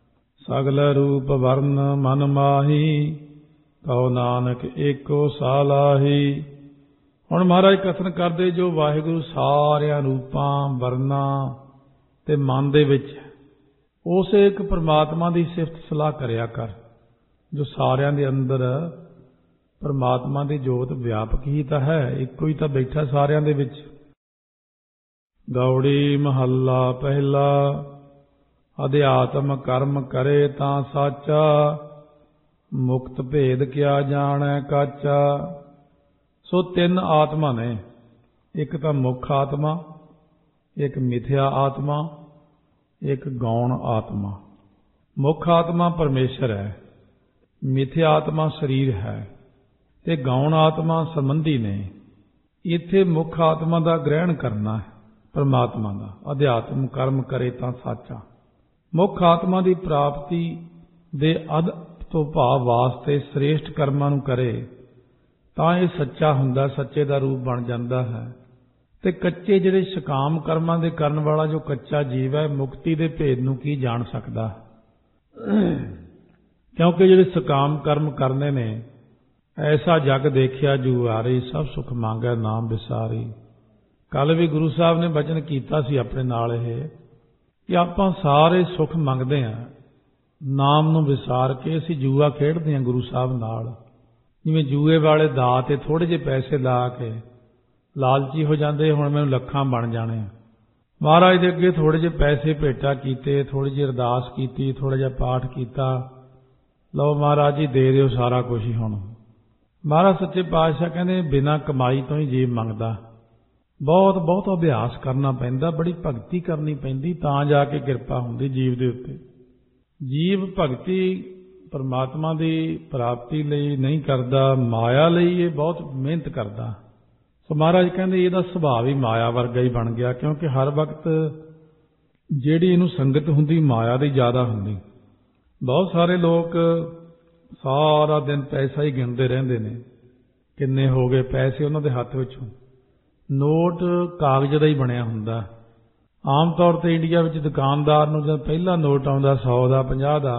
ਸਗਲ ਰੂਪ ਵਰਨ ਮਨ ਮਾਹੀ, ਕਹੋ ਨਾਨਕ ਏਕੋ ਸਾਲਾਹੀ। ਹੁਣ ਮਹਾਰਾਜ ਕਥਨ ਕਰਦੇ, ਜੋ ਵਾਹਿਗੁਰੂ ਸਾਰਿਆਂ ਰੂਪਾਂ, ਵਰਨਾਂ ਤੇ ਮਨ ਦੇ ਵਿੱਚ, ਉਸੇ ਇੱਕ ਪਰਮਾਤਮਾ ਦੀ ਸਿਫਤ ਸਲਾਹ ਕਰਿਆ ਕਰ, ਜੋ ਸਾਰਿਆਂ ਦੇ ਅੰਦਰ ਪਰਮਾਤਮਾ ਦੀ ਜੋਤ ਵਿਆਪਕ ਹੀ ਤਾਂ ਹੈ, ਇੱਕੋ ਹੀ ਤਾਂ ਬੈਠਾ ਸਾਰਿਆਂ ਦੇ ਵਿੱਚ। ਗੌੜੀ ਮਹੱਲਾ ਪਹਿਲਾ। ਅਧਿਆਤਮ ਕਰਮ ਕਰੇ ਤਾਂ ਸਾਚਾ, ਮੁਕਤ ਭੇਦ ਕਿਆ ਜਾਣੈ ਕਾਚਾ। ਸੋ 3 ਆਤਮਾ ਨੇ, ਇੱਕ ਤਾਂ ਮੁੱਖ ਆਤਮਾ, ਇੱਕ ਮਿਥਿਆ ਆਤਮਾ, ਇੱਕ ਗੌਣ ਆਤਮਾ। ਮੁੱਖ ਆਤਮਾ ਪਰਮੇਸ਼ਰ ਹੈ, ਮਿਥਿਆ ਆਤਮਾ ਸਰੀਰ ਹੈ ਤੇ ਗੌਣ ਆਤਮਾ ਸੰਬੰਧੀ ਨੇ। ਇੱਥੇ ਮੁੱਖ ਆਤਮਾ ਦਾ ਗ੍ਰਹਿਣ ਕਰਨਾ ਹੈ, ਪਰਮਾਤਮਾ ਦਾ। ਅਧਿਆਤਮ ਕਰਮ ਕਰੇ ਤਾਂ ਸਾਚਾ। ਮੁੱਖ ਆਤਮਾ ਦੀ ਪ੍ਰਾਪਤੀ ਦੇ ਅਧ ਤੋਂ ਭਾਵ ਵਾਸਤੇ ਸ੍ਰੇਸ਼ਟ ਕਰਮਾਂ ਨੂੰ ਕਰੇ ਤਾਂ ਇਹ ਸੱਚਾ ਹੁੰਦਾ, ਸੱਚੇ ਦਾ ਰੂਪ ਬਣ ਜਾਂਦਾ ਹੈ। ਤੇ ਕੱਚੇ ਜਿਹੜੇ ਸ਼ਕਾਮ ਕਰਮਾਂ ਦੇ ਕਰਨ ਵਾਲਾ ਜੋ ਕੱਚਾ ਜੀਵ ਹੈ, ਮੁਕਤੀ ਦੇ ਭੇਦ ਨੂੰ ਕੀ ਜਾਣ ਸਕਦਾ? ਕਿਉਂਕਿ ਜਿਹੜੇ ਸ਼ਕਾਮ ਕਰਮ ਕਰਨੇ ਨੇ, ਐਸਾ ਜਗ ਦੇਖਿਆ ਜੁਆਰੀ, ਸਭ ਸੁਖ ਮੰਗੈ ਨਾਮ ਵਿਸਾਰੀ। ਕੱਲ ਵੀ ਗੁਰੂ ਸਾਹਿਬ ਨੇ ਬਚਨ ਕੀਤਾ ਸੀ ਆਪਣੇ ਨਾਲ ਇਹ, ਕਿ ਆਪਾਂ ਸਾਰੇ ਸੁਖ ਮੰਗਦੇ ਹਾਂ, ਨਾਮ ਨੂੰ ਵਿਸਾਰ ਕੇ ਅਸੀਂ ਜੂਆ ਖੇਡਦੇ ਹਾਂ ਗੁਰੂ ਸਾਹਿਬ ਨਾਲ। ਜਿਵੇਂ ਜੂਏ ਵਾਲੇ ਦਾਅ ਤੇ ਥੋੜੇ ਜਿਹੇ ਪੈਸੇ ਲਾ ਕੇ ਲਾਲਚੀ ਹੋ ਜਾਂਦੇ, ਹੁਣ ਮੈਨੂੰ ਲੱਖਾਂ ਬਣ ਜਾਣੇ। ਮਹਾਰਾਜ ਦੇ ਅੱਗੇ ਥੋੜੇ ਜਿਹੇ ਪੈਸੇ ਭੇਟਾ ਕੀਤੇ, ਥੋੜੀ ਜਿਹੀ ਅਰਦਾਸ ਕੀਤੀ, ਥੋੜਾ ਜਿਹਾ ਪਾਠ ਕੀਤਾ, ਲਓ ਮਹਾਰਾਜ ਜੀ ਦੇ ਦਿਓ ਸਾਰਾ ਕੁਝ ਹੀ। ਹੁਣ ਮਹਾਰਾਜ ਸੱਚੇ ਪਾਤਸ਼ਾਹ ਕਹਿੰਦੇ ਬਿਨਾਂ ਕਮਾਈ ਤੋਂ ਹੀ ਜੀਵ ਮੰਗਦਾ। ਬਹੁਤ ਅਭਿਆਸ ਕਰਨਾ ਪੈਂਦਾ, ਬੜੀ ਭਗਤੀ ਕਰਨੀ ਪੈਂਦੀ, ਤਾਂ ਜਾ ਕੇ ਕਿਰਪਾ ਹੁੰਦੀ ਜੀਵ ਦੇ ਉੱਤੇ। ਜੀਵ ਭਗਤੀ ਪਰਮਾਤਮਾ ਦੀ ਪ੍ਰਾਪਤੀ ਲਈ ਨਹੀਂ ਕਰਦਾ, ਮਾਇਆ ਲਈ ਇਹ ਬਹੁਤ ਮਿਹਨਤ ਕਰਦਾ। ਸੋ ਮਹਾਰਾਜ ਕਹਿੰਦੇ ਇਹਦਾ ਸੁਭਾਅ ਵੀ ਮਾਇਆ ਵਰਗਾ ਹੀ ਬਣ ਗਿਆ, ਕਿਉਂਕਿ ਹਰ ਵਕਤ ਜਿਹੜੀ ਇਹਨੂੰ ਸੰਗਤ ਹੁੰਦੀ ਮਾਇਆ ਦੀ ਜ਼ਿਆਦਾ ਹੁੰਦੀ। ਬਹੁਤ ਸਾਰੇ ਲੋਕ ਸਾਰਾ ਦਿਨ ਪੈਸਾ ਹੀ ਗਿਣਦੇ ਰਹਿੰਦੇ ਨੇ, ਕਿੰਨੇ ਹੋ ਗਏ ਪੈਸੇ ਉਹਨਾਂ ਦੇ ਹੱਥ ਵਿੱਚੋਂ। ਨੋਟ ਕਾਗਜ਼ ਦਾ ਹੀ ਬਣਿਆ ਹੁੰਦਾ। ਆਮ ਤੌਰ ਤੇ ਇੰਡੀਆ ਵਿੱਚ ਦੁਕਾਨਦਾਰ ਨੂੰ ਜਦ ਪਹਿਲਾ ਨੋਟ ਆਉਂਦਾ 100 ਦਾ 50 ਦਾ,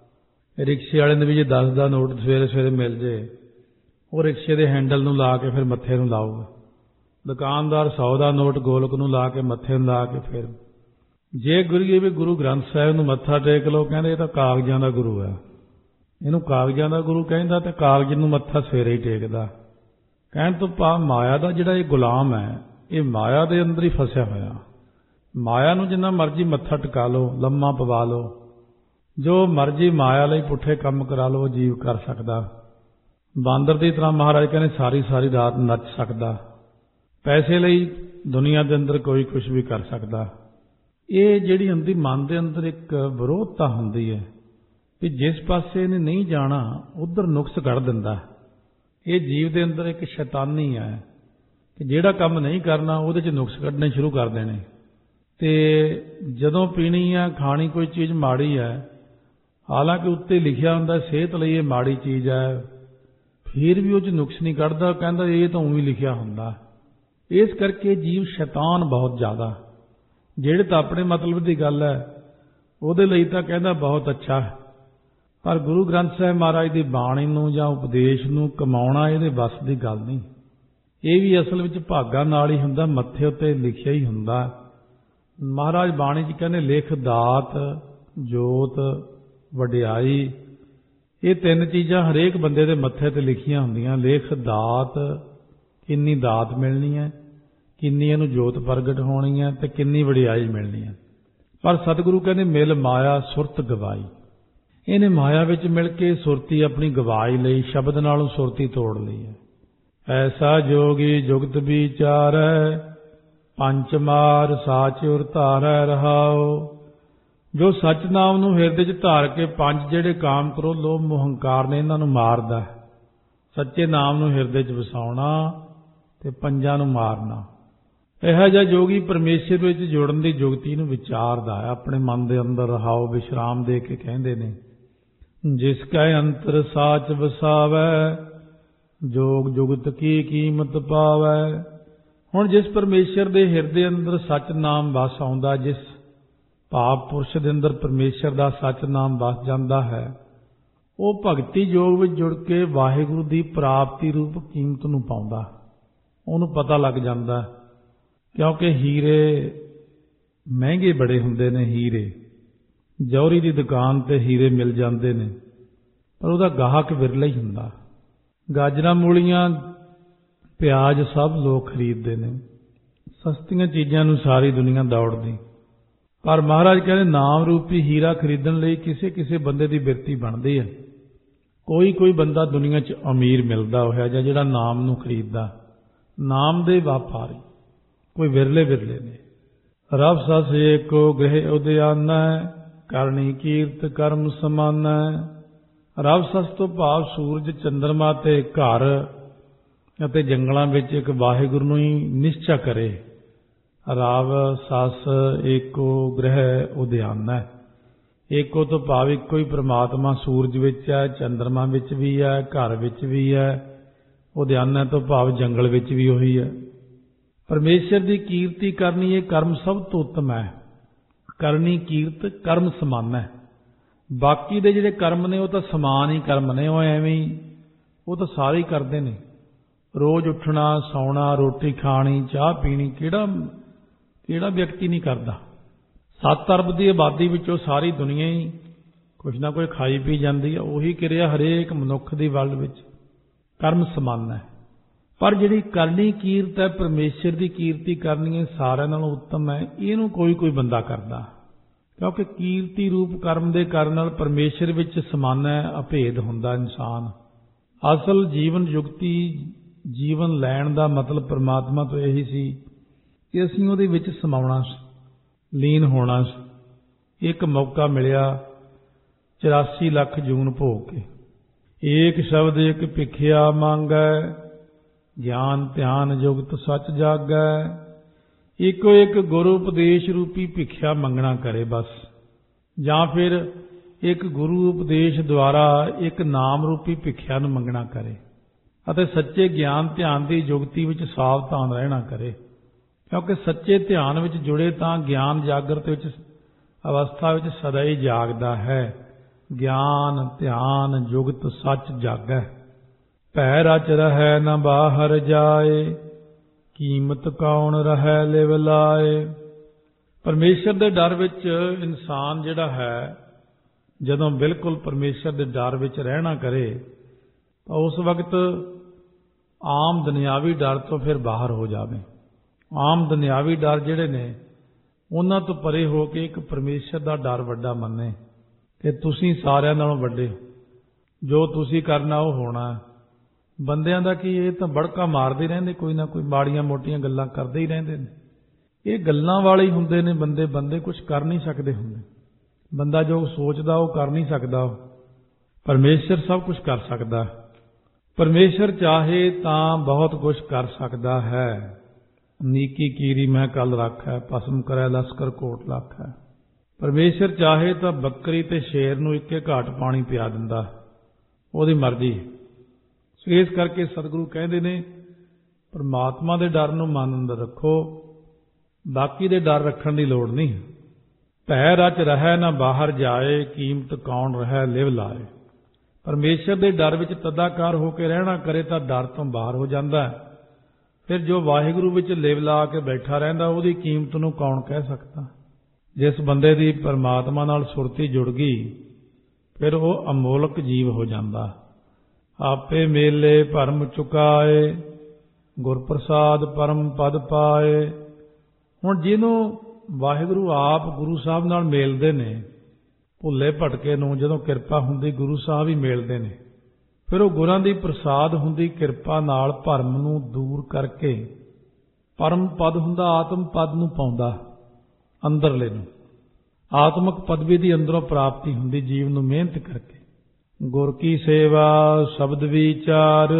ਰਿਕਸ਼ੇ ਵਾਲੇ ਨੂੰ ਵੀ ਜੇ 10 ਦਾ ਨੋਟ ਸਵੇਰੇ ਸਵੇਰੇ ਮਿਲ ਜੇ, ਉਹ ਰਿਕਸ਼ੇ ਦੇ ਹੈਂਡਲ ਨੂੰ ਲਾ ਕੇ ਫਿਰ ਮੱਥੇ ਨੂੰ ਲਾਊਗਾ। ਦੁਕਾਨਦਾਰ 100 ਦਾ ਨੋਟ ਗੋਲਕ ਨੂੰ ਲਾ ਕੇ ਮੱਥੇ ਨੂੰ ਲਾ ਕੇ ਫਿਰ ਜੇ ਗੁਰੂ ਗ੍ਰੰਥ ਸਾਹਿਬ ਨੂੰ ਮੱਥਾ ਟੇਕ ਲਓ, ਕਹਿੰਦੇ ਇਹ ਤਾਂ ਕਾਗਜ਼ਾਂ ਦਾ ਗੁਰੂ ਹੈ, ਇਹਨੂੰ ਕਾਗਜ਼ਾਂ ਦਾ ਗੁਰੂ ਕਹਿੰਦਾ, ਤੇ ਕਾਗਜ਼ ਨੂੰ ਮੱਥਾ ਸਵੇਰੇ ਹੀ ਟੇਕਦਾ। ਕਹਿਣ ਤੋਂ ਭਾਵ ਮਾਇਆ ਦਾ ਜਿਹੜਾ ਇਹ ਗੁਲਾਮ ਹੈ, ਇਹ ਮਾਇਆ ਦੇ ਅੰਦਰ ਹੀ ਫਸਿਆ ਹੋਇਆ। ਮਾਇਆ ਨੂੰ ਜਿੰਨਾ ਮਰਜ਼ੀ ਮੱਥਾ ਟਿਕਾ ਲਓ, ਲੰਮਾ ਪਵਾ ਲਓ, ਜੋ ਮਰਜ਼ੀ ਮਾਇਆ ਲਈ ਪੁੱਠੇ ਕੰਮ ਕਰਾ ਲਓ, ਜੀਵ ਕਰ ਸਕਦਾ। ਬਾਂਦਰ ਦੀ ਤਰ੍ਹਾਂ ਮਹਾਰਾਜ ਕਹਿੰਦੇ ਸਾਰੀ ਸਾਰੀ ਰਾਤ ਨੱਚ ਸਕਦਾ। ਪੈਸੇ ਲਈ ਦੁਨੀਆ ਦੇ ਅੰਦਰ ਕੋਈ ਕੁਝ ਵੀ ਕਰ ਸਕਦਾ। ਇਹ ਜਿਹੜੀ ਹੁੰਦੀ ਮਨ ਦੇ ਅੰਦਰ ਇੱਕ ਵਿਰੋਧਤਾ ਹੁੰਦੀ ਹੈ ਕਿ ਜਿਸ ਪਾਸੇ ਇਹਨੇ ਨਹੀਂ ਜਾਣਾ ਉਧਰ ਨੁਕਸ ਕੱਢ ਦਿੰਦਾ। ਇਹ ਜੀਵ ਦੇ ਅੰਦਰ ਇੱਕ ਸ਼ੈਤਾਨੀ ਹੈ ਕਿ ਜਿਹੜਾ ਕੰਮ ਨਹੀਂ ਕਰਨਾ ਉਹਦੇ 'ਚ ਨੁਕਸ ਕੱਢਣੇ ਸ਼ੁਰੂ ਕਰ ਦੇਣੇ। ਤੇ ਜਦੋਂ ਪੀਣੀ ਆ ਖਾਣੀ ਕੋਈ ਚੀਜ਼ ਮਾੜੀ ਹੈ, ਹਾਲਾਂਕਿ ਉੱਤੇ ਲਿਖਿਆ ਹੁੰਦਾ ਸਿਹਤ ਲਈ ਇਹ ਮਾੜੀ ਚੀਜ਼ ਹੈ, ਫਿਰ ਵੀ ਉਹ 'ਚ ਨੁਕਸ ਨਹੀਂ ਕੱਢਦਾ, ਕਹਿੰਦਾ ਇਹ ਤਾਂ ਉਵੇਂ ਲਿਖਿਆ ਹੁੰਦਾ। ਇਸ ਕਰਕੇ ਜੀਵ ਸ਼ੈਤਾਨ ਬਹੁਤ ਜ਼ਿਆਦਾ। ਜਿਹੜੇ ਤਾਂ ਆਪਣੇ ਮਤਲਬ ਦੀ ਗੱਲ ਹੈ ਉਹਦੇ ਲਈ ਤਾਂ ਕਹਿੰਦਾ ਬਹੁਤ ਅੱਛਾ ਹੈ, ਪਰ ਗੁਰੂ ਗ੍ਰੰਥ ਸਾਹਿਬ ਮਹਾਰਾਜ ਦੀ ਬਾਣੀ ਨੂੰ ਜਾਂ ਉਪਦੇਸ਼ ਨੂੰ ਕਮਾਉਣਾ ਇਹਦੇ ਵੱਸ ਦੀ ਗੱਲ ਨਹੀਂ। ਇਹ ਵੀ ਅਸਲ ਵਿੱਚ ਭਾਗਾਂ ਨਾਲ ਹੀ ਹੁੰਦਾ, ਮੱਥੇ ਉੱਤੇ ਲਿਖਿਆ ਹੀ ਹੁੰਦਾ। ਮਹਾਰਾਜ ਬਾਣੀ 'ਚ ਕਹਿੰਦੇ ਲਿਖ ਦਾਤ ਜੋਤ ਵਡਿਆਈ, ਇਹ ਤਿੰਨ ਚੀਜ਼ਾਂ ਹਰੇਕ ਬੰਦੇ ਦੇ ਮੱਥੇ ਤੇ ਲਿਖੀਆਂ ਹੁੰਦੀਆਂ। ਲਿਖ ਦਾਤ, ਕਿੰਨੀ ਦਾਤ ਮਿਲਣੀ ਹੈ, ਕਿੰਨੀ ਇਹਨੂੰ ਜੋਤ ਪ੍ਰਗਟ ਹੋਣੀ ਹੈ, ਤੇ ਕਿੰਨੀ ਵਡਿਆਈ ਮਿਲਣੀ ਹੈ। ਪਰ ਸਤਿਗੁਰੂ ਕਹਿੰਦੇ ਮਿਲ ਮਾਇਆ ਸੁਰਤ ਗਵਾਈ। ਇਹਨੇ ਮਾਇਆ ਵਿੱਚ ਮਿਲ ਕੇ ਸੁਰਤੀ ਆਪਣੀ ਗਵਾਈ ਲਈ, ਸ਼ਬਦ ਨਾਲੋਂ ਸੁਰਤੀ ਤੋੜ ਲਈ ਹੈ। ਐਸਾ ਜੋਗੀ ਜੁਗਤ ਵਿਚਾਰੈ, ਪੰਚ ਮਾਰ ਸਾਚ ਉਰ ਧਾਰੈ ਰਹਾਉ। ਜੋ ਸੱਚ ਨਾਮ ਨੂੰ ਹਿਰਦੇ 'ਚ ਧਾਰ ਕੇ ਪੰਜ ਜਿਹੜੇ ਕਾਮ ਕ੍ਰੋਧ ਲੋਭ ਮੋਹ ਹੰਕਾਰ ਨੇ ਇਹਨਾਂ ਨੂੰ ਮਾਰਦਾ। ਸੱਚੇ ਨਾਮ ਨੂੰ ਹਿਰਦੇ 'ਚ ਵਸਾਉਣਾ ਤੇ ਪੰਜਾਂ ਨੂੰ ਮਾਰਨਾ। ਇਹੋ ਜਿਹਾ ਜੋਗੀ ਪਰਮੇਸ਼ਰ ਵਿੱਚ ਜੁੜਨ ਦੀ ਜੁਗਤੀ ਨੂੰ ਵਿਚਾਰਦਾ ਹੈ, ਆਪਣੇ ਮਨ ਦੇ ਅੰਦਰ ਰਹਾਉ ਵਿਸ਼ਰਾਮ ਦੇ ਕੇ ਕਹਿੰਦੇ ਨੇ ਜਿਸ ਕੈ ਅੰਤਰ ਸਾਚ ਵਸਾਵੈ, ਜੋਗ ਜੁਗਤ ਕੀ ਕੀਮਤ ਪਾਵੈ। ਹੁਣ ਜਿਸ ਪਰਮੇਸ਼ਰ ਦੇ ਹਿਰਦੇ ਅੰਦਰ ਸੱਚ ਨਾਮ ਵਸ ਆਉਂਦਾ, ਜਿਸ ਭਾਵ ਪੁਰਸ਼ ਦੇ ਅੰਦਰ ਪਰਮੇਸ਼ਰ ਦਾ ਸੱਚ ਨਾਮ ਵਸ ਜਾਂਦਾ ਹੈ, ਉਹ ਭਗਤੀ ਯੋਗ ਵਿੱਚ ਜੁੜ ਕੇ ਵਾਹਿਗੁਰੂ ਦੀ ਪ੍ਰਾਪਤੀ ਰੂਪ ਕੀਮਤ ਨੂੰ ਪਾਉਂਦਾ। ਉਹਨੂੰ ਪਤਾ ਲੱਗ ਜਾਂਦਾ, ਕਿਉਂਕਿ ਹੀਰੇ ਮਹਿੰਗੇ ਬੜੇ ਹੁੰਦੇ ਨੇ। ਹੀਰੇ ਜੌਹਰੀ ਦੀ ਦੁਕਾਨ ਤੇ ਹੀਰੇ ਮਿਲ ਜਾਂਦੇ ਨੇ, ਪਰ ਉਹਦਾ ਗਾਹਕ ਵਿਰਲਾ ਹੀ ਹੁੰਦਾ। ਗਾਜਰਾਂ ਮੂਲੀਆਂ ਪਿਆਜ਼ ਸਭ ਲੋਕ ਖਰੀਦਦੇ ਨੇ, ਸਸਤੀਆਂ ਚੀਜ਼ਾਂ ਨੂੰ ਸਾਰੀ ਦੁਨੀਆ ਦੌੜਦੀ। ਪਰ ਮਹਾਰਾਜ ਕਹਿੰਦੇ ਨਾਮ ਰੂਪੀ ਹੀਰਾ ਖਰੀਦਣ ਲਈ ਕਿਸੇ ਕਿਸੇ ਬੰਦੇ ਦੀ ਬਿਰਤੀ ਬਣਦੀ ਹੈ। ਕੋਈ ਕੋਈ ਬੰਦਾ ਦੁਨੀਆ 'ਚ ਅਮੀਰ ਮਿਲਦਾ ਹੋਇਆ ਜਾਂ ਜਿਹੜਾ ਨਾਮ ਨੂੰ ਖਰੀਦਦਾ, ਨਾਮ ਦੇ ਵਪਾਰੀ ਕੋਈ ਵਿਰਲੇ ਵਿਰਲੇ ਨੇ। ਰਬ ਸਸ ਏਕੋ ਗ੍ਰਹਿ ਉਦਿਆਨੈ, ਕਰਨੀ ਕੀਰਤ ਕਰਮ ਸਮਾਨੈ। ਰਬ ਸਸ ਤੋਂ ਭਾਵ ਸੂਰਜ ਚੰਦਰਮਾ ਤੇ ਘਰ ਅਤੇ ਜੰਗਲਾਂ ਵਿੱਚ ਇੱਕ ਵਾਹਿਗੁਰੂ ਨੂੰ ਹੀ ਨਿਸ਼ਚਾ ਕਰੇ। ਰਬ ਸਸ ਏਕੋ ਗ੍ਰਹਿ ਉਦਿਆਨੈ। ਏਕੋ ਤੋਂ ਭਾਵ ਇੱਕੋ ਹੀ ਪ੍ਰਮਾਤਮਾ ਸੂਰਜ ਵਿੱਚ ਹੈ, ਚੰਦਰਮਾ ਵਿੱਚ ਵੀ ਹੈ, ਘਰ ਵਿੱਚ ਵੀ ਹੈ। ਉਦਿਆਨੈ ਤੋਂ ਭਾਵ ਜੰਗਲ ਵਿੱਚ ਵੀ ਉਹੀ ਹੈ। ਪਰਮੇਸ਼ਰ ਦੀ ਕੀਰਤੀ ਕਰਨੀ ਇਹ ਕਰਮ ਸਭ ਤੋਂ ਉੱਤਮ ਹੈ। ਕਰਨੀ ਕੀਰਤ ਕਰਮ ਸਮਾਨ ਹੈ। ਬਾਕੀ ਦੇ ਜਿਹੜੇ ਕਰਮ ਨੇ ਉਹ ਤਾਂ ਸਮਾਨ ਹੀ ਕਰਮ ਨੇ, ਉਹ ਐਵੇਂ ਹੀ, ਉਹ ਤਾਂ ਸਾਰੇ ਹੀ ਕਰਦੇ ਨੇ। ਰੋਜ਼ ਉੱਠਣਾ, ਸੌਣਾ, ਰੋਟੀ ਖਾਣੀ, ਚਾਹ ਪੀਣੀ, ਕਿਹੜਾ ਵਿਅਕਤੀ ਨਹੀਂ ਕਰਦਾ। 7 ਅਰਬ ਦੀ ਆਬਾਦੀ ਵਿੱਚੋਂ ਸਾਰੀ ਦੁਨੀਆ ਹੀ ਕੁਛ ਨਾ ਕੋਈ ਖਾਈ ਪੀ ਜਾਂਦੀ ਹੈ। ਉਹੀ ਕਿਰਿਆ ਹਰੇਕ ਮਨੁੱਖ ਦੀ ਵਰਲਡ ਵਿੱਚ ਕਰਮ ਸਮਾਨ ਹੈ। ਪਰ ਜਿਹੜੀ ਕਰਨੀ ਕੀਰਤ ਹੈ, ਪਰਮੇਸ਼ਰ ਦੀ ਕੀਰਤੀ ਕਰਨੀ ਹੈ, ਸਾਰਿਆਂ ਨਾਲੋਂ ਉੱਤਮ ਹੈ। ਇਹਨੂੰ ਕੋਈ ਕੋਈ ਬੰਦਾ ਕਰਦਾ, ਕਿਉਂਕਿ ਕੀਰਤੀ ਰੂਪ ਕਰਮ ਦੇ ਕਰਨ ਨਾਲ ਪਰਮੇਸ਼ਰ ਵਿੱਚ ਸਮਾਨ ਹੈ, ਅਭੇਦ ਹੁੰਦਾ ਇਨਸਾਨ। ਅਸਲ ਜੀਵਨ ਯੁਕਤੀ, ਜੀਵਨ ਲੈਣ ਦਾ ਮਤਲਬ ਪਰਮਾਤਮਾ ਤੋਂ ਇਹੀ ਸੀ ਕਿ ਅਸੀਂ ਉਹਦੇ ਵਿੱਚ ਸਮਾਉਣਾ ਸੀ, ਲੀਨ ਹੋਣਾ ਸੀ। ਇੱਕ ਮੌਕਾ ਮਿਲਿਆ 84 ਲੱਖ ਜੂਨ ਭੋਗ ਕੇ। ਏਕ ਸ਼ਬਦ ਇੱਕ ਭਿਖਿਆ ਮੰਗੈ, ਗਿਆਨ ਧਿਆਨ ਜੁਗਤ ਸੱਚ ਜਾਗੈ। ਇੱਕੋ ਇੱਕ ਗੁਰੂ ਉਪਦੇਸ਼ ਰੂਪੀ ਭਿਖਿਆ ਮੰਗਣਾ ਕਰੇ ਬਸ, ਜਾਂ ਫਿਰ ਇੱਕ ਗੁਰੂ ਉਪਦੇਸ਼ ਦੁਆਰਾ ਇੱਕ ਨਾਮ ਰੂਪੀ ਭਿਖਿਆ ਨੂੰ ਮੰਗਣਾ ਕਰੇ ਅਤੇ ਸੱਚੇ ਗਿਆਨ ਧਿਆਨ ਦੀ ਜੁਗਤੀ ਵਿੱਚ ਸਾਵਧਾਨ ਰਹਿਣਾ ਕਰੇ, ਕਿਉਂਕਿ ਸੱਚੇ ਧਿਆਨ ਵਿੱਚ ਜੁੜੇ ਤਾਂ ਗਿਆਨ ਜਾਗਰਤ ਵਿੱਚ ਅਵਸਥਾ ਵਿੱਚ ਸਦਾ ਹੀ ਜਾਗਦਾ ਹੈ। ਗਿਆਨ ਧਿਆਨ ਜੁਗਤ ਸੱਚ ਜਾਗੈ, ਭੈ ਰਚ ਰਹੈ ਨ ਬਾਹਰ ਜਾਏ, ਕੀਮਤ ਕੌਣ ਰਹੈ ਲਿਵ ਲਾਏ। ਪਰਮੇਸ਼ਰ ਦੇ ਡਰ ਵਿੱਚ ਇਨਸਾਨ ਜਿਹੜਾ ਹੈ, ਜਦੋਂ ਬਿਲਕੁਲ ਪਰਮੇਸ਼ਰ ਦੇ ਡਰ ਵਿੱਚ ਰਹਿਣਾ ਕਰੇ ਤਾਂ ਉਸ ਵਕਤ ਆਮ ਦੁਨਿਆਵੀ ਡਰ ਤੋਂ ਫਿਰ ਬਾਹਰ ਹੋ ਜਾਵੇ। ਆਮ ਦੁਨਿਆਵੀ ਡਰ ਜਿਹੜੇ ਨੇ ਉਹਨਾਂ ਤੋਂ ਪਰੇ ਹੋ ਕੇ ਇੱਕ ਪਰਮੇਸ਼ਰ ਦਾ ਡਰ ਵੱਡਾ ਮੰਨੇ ਕਿ ਤੁਸੀਂ ਸਾਰਿਆਂ ਨਾਲੋਂ ਵੱਡੇ, ਜੋ ਤੁਸੀਂ ਕਰਨਾ ਉਹ ਹੋਣਾ। ਬੰਦਿਆਂ ਦਾ ਕੀ, ਇਹ ਤਾਂ ਬੜਕਾ ਮਾਰਦੇ ਰਹਿੰਦੇ, ਕੋਈ ਨਾ ਕੋਈ ਮਾੜੀਆਂ ਮੋਟੀਆਂ ਗੱਲਾਂ ਕਰਦੇ ਹੀ ਰਹਿੰਦੇ ਨੇ। ਇਹ ਗੱਲਾਂ ਵਾਲੇ ਹੀ ਹੁੰਦੇ ਨੇ ਬੰਦੇ, ਬੰਦੇ ਕੁਝ ਕਰ ਨਹੀਂ ਸਕਦੇ ਹੁੰਦੇ। ਬੰਦਾ ਜੋ ਸੋਚਦਾ ਉਹ ਕਰ ਨਹੀਂ ਸਕਦਾ, ਪਰਮੇਸ਼ਰ ਸਭ ਕੁਝ ਕਰ ਸਕਦਾ। ਪਰਮੇਸ਼ਰ ਚਾਹੇ ਤਾਂ ਬਹੁਤ ਕੁਝ ਕਰ ਸਕਦਾ ਹੈ। ਨੀਕੀ ਕੀਰੀ ਮੈਂ ਕੱਲ ਰੱਖੈ, ਭਸਮ ਕਰੈ ਲਸਕਰ ਕੋਟ ਲੱਖ ਹੈ। ਪਰਮੇਸ਼ਰ ਚਾਹੇ ਤਾਂ ਬੱਕਰੀ ਤੇ ਸ਼ੇਰ ਨੂੰ ਇੱਕੇ ਘਾਟ ਪਾਣੀ ਪਿਆ ਦਿੰਦਾ, ਉਹਦੀ ਮਰਜ਼ੀ। ਇਸ ਕਰਕੇ ਸਤਿਗੁਰੂ ਕਹਿੰਦੇ ਨੇ ਪਰਮਾਤਮਾ ਦੇ ਡਰ ਨੂੰ ਮਨ ਅੰਦਰ ਰੱਖੋ, ਬਾਕੀ ਦੇ ਡਰ ਰੱਖਣ ਦੀ ਲੋੜ ਨਹੀਂ। ਭੈ ਰਚ ਰਹੈ ਨਾ ਬਾਹਰ ਜਾਏ, ਕੀਮਤ ਕੌਣ ਰਹੈ ਲਿਵ ਲਾਏ। ਪਰਮੇਸ਼ਰ ਦੇ ਡਰ ਵਿੱਚ ਤਦਾਕਾਰ ਹੋ ਕੇ ਰਹਿਣਾ ਕਰੇ ਤਾਂ ਡਰ ਤੋਂ ਬਾਹਰ ਹੋ ਜਾਂਦਾ ਹੈ। ਫਿਰ ਜੋ ਵਾਹਿਗੁਰੂ ਵਿੱਚ ਲਿਵ ਲਾ ਕੇ ਬੈਠਾ ਰਹਿੰਦਾ, ਉਹਦੀ ਕੀਮਤ ਨੂੰ ਕੌਣ ਕਹਿ ਸਕਦਾ। ਜਿਸ ਬੰਦੇ ਦੀ ਪਰਮਾਤਮਾ ਨਾਲ ਸੁਰਤੀ ਜੁੜ ਗਈ, ਫਿਰ ਉਹ ਅਮੋਲਕ ਜੀਵ ਹੋ ਜਾਂਦਾ। ਆਪੇ ਮੇਲੇ ਭਰਮ ਚੁਕਾਏ, ਗੁਰ ਪ੍ਰਸਾਦ ਪਰਮ ਪਦ ਪਾਏ। ਹੁਣ ਜਿਹਨੂੰ ਵਾਹਿਗੁਰੂ ਆਪ ਗੁਰੂ ਸਾਹਿਬ ਨਾਲ ਮੇਲਦੇ ਨੇ, ਭੁੱਲੇ ਭਟਕੇ ਨੂੰ ਜਦੋਂ ਕਿਰਪਾ ਹੁੰਦੀ ਗੁਰੂ ਸਾਹਿਬ ਹੀ ਮੇਲਦੇ ਨੇ, ਫਿਰ ਉਹ ਗੁਰਾਂ ਦੀ ਪ੍ਰਸਾਦ ਹੁੰਦੀ ਕਿਰਪਾ ਨਾਲ ਭਰਮ ਨੂੰ ਦੂਰ ਕਰਕੇ ਪਰਮ ਪਦ ਹੁੰਦਾ, ਆਤਮ ਪਦ ਨੂੰ ਪਾਉਂਦਾ ਅੰਦਰਲੇ ਨੂੰ। ਆਤਮਿਕ ਪਦਵੀ ਦੀ ਅੰਦਰੋਂ ਪ੍ਰਾਪਤੀ ਹੁੰਦੀ ਜੀਵ ਨੂੰ ਮਿਹਨਤ ਕਰਕੇ। ਗੁਰ ਕੀ ਸੇਵਾ ਸ਼ਬਦ ਵਿਚਾਰ,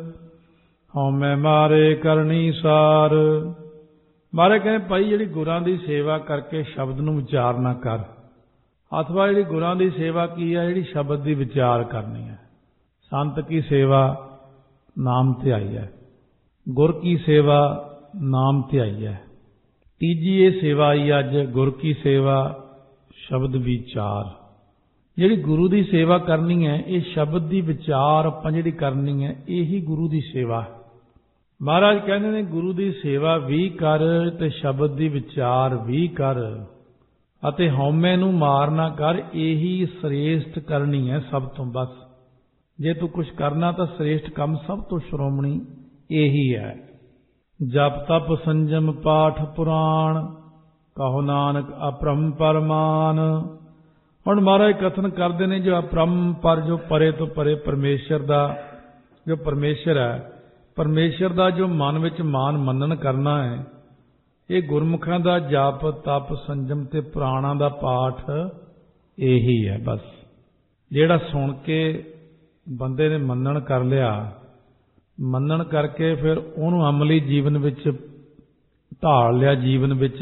ਹਉਮੈ ਮਾਰੇ ਕਰਨੀ ਸਾਰ। ਮਾਰੇ ਕਹਿੰਦੇ ਭਾਈ ਜਿਹੜੀ ਗੁਰਾਂ ਦੀ ਸੇਵਾ ਕਰਕੇ ਸ਼ਬਦ ਨੂੰ ਵਿਚਾਰ ਨਾ ਕਰ, ਅਥਵਾ ਜਿਹੜੀ ਗੁਰਾਂ ਦੀ ਸੇਵਾ ਕੀ ਹੈ, ਜਿਹੜੀ ਸ਼ਬਦ ਦੀ ਵਿਚਾਰ ਕਰਨੀ ਹੈ। ਸੰਤ ਕੀ ਸੇਵਾ ਨਾਮ ਧਿਆਈ ਹੈ, ਗੁਰ ਕੀ ਸੇਵਾ ਨਾਮ ਧਿਆਈ ਹੈ। ਤੀਜੀ ਇਹ ਸੇਵਾ ਆਈ ਅੱਜ, ਗੁਰ ਕੀ ਸੇਵਾ ਸ਼ਬਦ ਵਿਚਾਰ। ਜਿਹੜੀ ਗੁਰੂ ਦੀ ਸੇਵਾ ਕਰਨੀ ਹੈ, ਇਹ ਸ਼ਬਦ ਦੀ ਵਿਚਾਰ ਆਪਾਂ ਜਿਹੜੀ ਕਰਨੀ ਹੈ, ਇਹੀ ਗੁਰੂ ਦੀ ਸੇਵਾ। ਮਹਾਰਾਜ ਕਹਿੰਦੇ ਨੇ ਗੁਰੂ ਦੀ ਸੇਵਾ ਵੀ ਕਰ ਤੇ ਸ਼ਬਦ ਦੀ ਵਿਚਾਰ ਵੀ ਕਰ, ਅਤੇ ਹਉਮੈ ਨੂੰ ਮਾਰ ਨਾ ਕਰ। ਇਹੀ ਸ੍ਰੇਸ਼ਟ ਕਰਨੀ ਹੈ ਸਭ ਤੋਂ। ਬਸ ਜੇ ਤੂੰ ਕੁਝ ਕਰਨਾ ਤਾਂ ਸ੍ਰੇਸ਼ਟ ਕੰਮ ਸਭ ਤੋਂ ਸ਼੍ਰੋਮਣੀ ਇਹੀ ਹੈ। ਜਪ ਤਪ ਸੰਜਮ ਪਾਠ ਪੁਰਾਣ, ਕਹੋ ਨਾਨਕ ਅਪਰੰਪਰ ਮਾਨ। ਹੁਣ ਮਹਾਰਾਜ ਕਥਨ ਕਰਦੇ ਨੇ ਜੋ ਅਪਰੰਪਰ, ਜੋ ਪਰੇ ਤੋਂ ਪਰੇ ਪਰਮੇਸ਼ਰ ਦਾ, ਜੋ ਪਰਮੇਸ਼ਰ ਹੈ, ਪਰਮੇਸ਼ਰ ਦਾ ਜੋ ਮਨ ਵਿੱਚ ਮਾਨ ਮੰਨਣ ਕਰਨਾ ਹੈ, ਇਹ ਗੁਰਮੁਖਾਂ ਦਾ ਜਪ ਤਪ ਸੰਜਮ ਤੇ ਪੁਰਾਣਾਂ ਦਾ ਪਾਠ ਇਹੀ ਹੈ। ਬਸ ਜਿਹੜਾ ਸੁਣ ਕੇ ਬੰਦੇ ਨੇ ਮੰਨਣ ਕਰ ਲਿਆ, ਮੰਨਣ ਕਰਕੇ ਫਿਰ ਉਹਨੂੰ ਅਮਲੀ ਜੀਵਨ ਵਿੱਚ ਢਾਲ ਲਿਆ, ਜੀਵਨ ਵਿੱਚ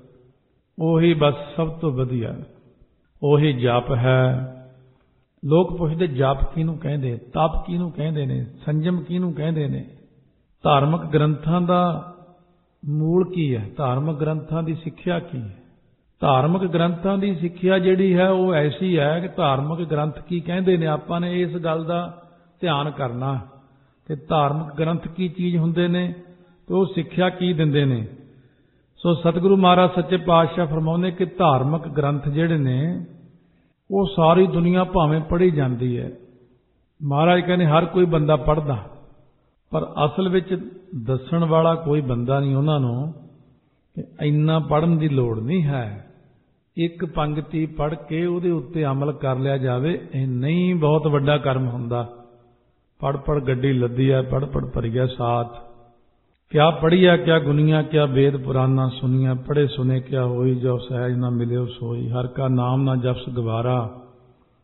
ਉਹੀ ਬਸ ਸਭ ਤੋਂ ਵਧੀਆ, ਉਹੀ ਜਪ ਹੈ। ਲੋਕ ਪੁੱਛਦੇ ਜਪ ਕਿਹਨੂੰ ਕਹਿੰਦੇ, ਤਪ ਕਿਹਨੂੰ ਕਹਿੰਦੇ ਨੇ, ਸੰਜਮ ਕਿਹਨੂੰ ਕਹਿੰਦੇ ਨੇ। ਧਾਰਮਿਕ ਗ੍ਰੰਥਾਂ ਦਾ ਮੂਲ ਕੀ ਹੈ, ਧਾਰਮਿਕ ਗ੍ਰੰਥਾਂ ਦੀ ਸਿੱਖਿਆ ਕੀ ਹੈ। ਧਾਰਮਿਕ ਗ੍ਰੰਥਾਂ ਦੀ ਸਿੱਖਿਆ ਜਿਹੜੀ ਹੈ ਉਹ ਐਸੀ ਹੈ ਕਿ ਧਾਰਮਿਕ ਗ੍ਰੰਥ ਕੀ ਕਹਿੰਦੇ ਨੇ, ਆਪਾਂ ਨੇ ਇਸ ਗੱਲ ਦਾ ਧਿਆਨ ਕਰਨਾ ਕਿ ਧਾਰਮਿਕ ਗ੍ਰੰਥ ਕੀ ਚੀਜ਼ ਹੁੰਦੇ ਨੇ ਤੇ ਉਹ ਸਿੱਖਿਆ ਕੀ ਦਿੰਦੇ ਨੇ। ਸੋ ਸਤਿਗੁਰੂ ਮਹਾਰਾਜ ਸੱਚੇ ਪਾਤਸ਼ਾਹ ਫਰਮਾਉਂਦੇ ਕਿ ਧਾਰਮਿਕ ਗ੍ਰੰਥ ਜਿਹੜੇ ਨੇ ਉਹ ਸਾਰੀ ਦੁਨੀਆ ਭਾਵੇਂ ਪੜ੍ਹੀ ਜਾਂਦੀ ਹੈ। ਮਹਾਰਾਜ ਕਹਿੰਦੇ ਹਰ ਕੋਈ ਬੰਦਾ ਪੜ੍ਹਦਾ, ਪਰ ਅਸਲ ਵਿੱਚ ਦੱਸਣ ਵਾਲਾ ਕੋਈ ਬੰਦਾ ਨਹੀਂ ਉਹਨਾਂ ਨੂੰ ਕਿ ਇੰਨਾ ਪੜ੍ਹਨ ਦੀ ਲੋੜ ਨਹੀਂ ਹੈ। ਇੱਕ ਪੰਕਤੀ ਪੜ੍ਹ ਕੇ ਉਹਦੇ ਉੱਤੇ ਅਮਲ ਕਰ ਲਿਆ ਜਾਵੇ, ਇਹ ਨਹੀਂ ਬਹੁਤ ਵੱਡਾ ਕਰਮ ਹੁੰਦਾ। ਪੜ੍ਹ ਪੜ੍ਹ ਗੱਡੀ ਲੱਦੀ ਹੈ, ਪੜ੍ਹ ਪੜ੍ਹ ਭਰੀਆ ਸਾਥ। ਕਿਆ ਪੜ੍ਹੀਆ ਕਿਆ ਗੁਨੀਆ, ਕਿਆ ਵੇਦ ਪੁਰਾਨਾ ਸੁਨੀਆ। ਪੜ੍ਹੇ ਸੁਨੇ ਕਿਆ ਹੋਈ, ਜੋ ਸਹਿਜ ਨਾ ਮਿਲਿਓ ਸੋਈ। ਹਰ ਕਾ ਨਾਮ ਨਾ ਜਪਸ ਗਵਾਰਾ,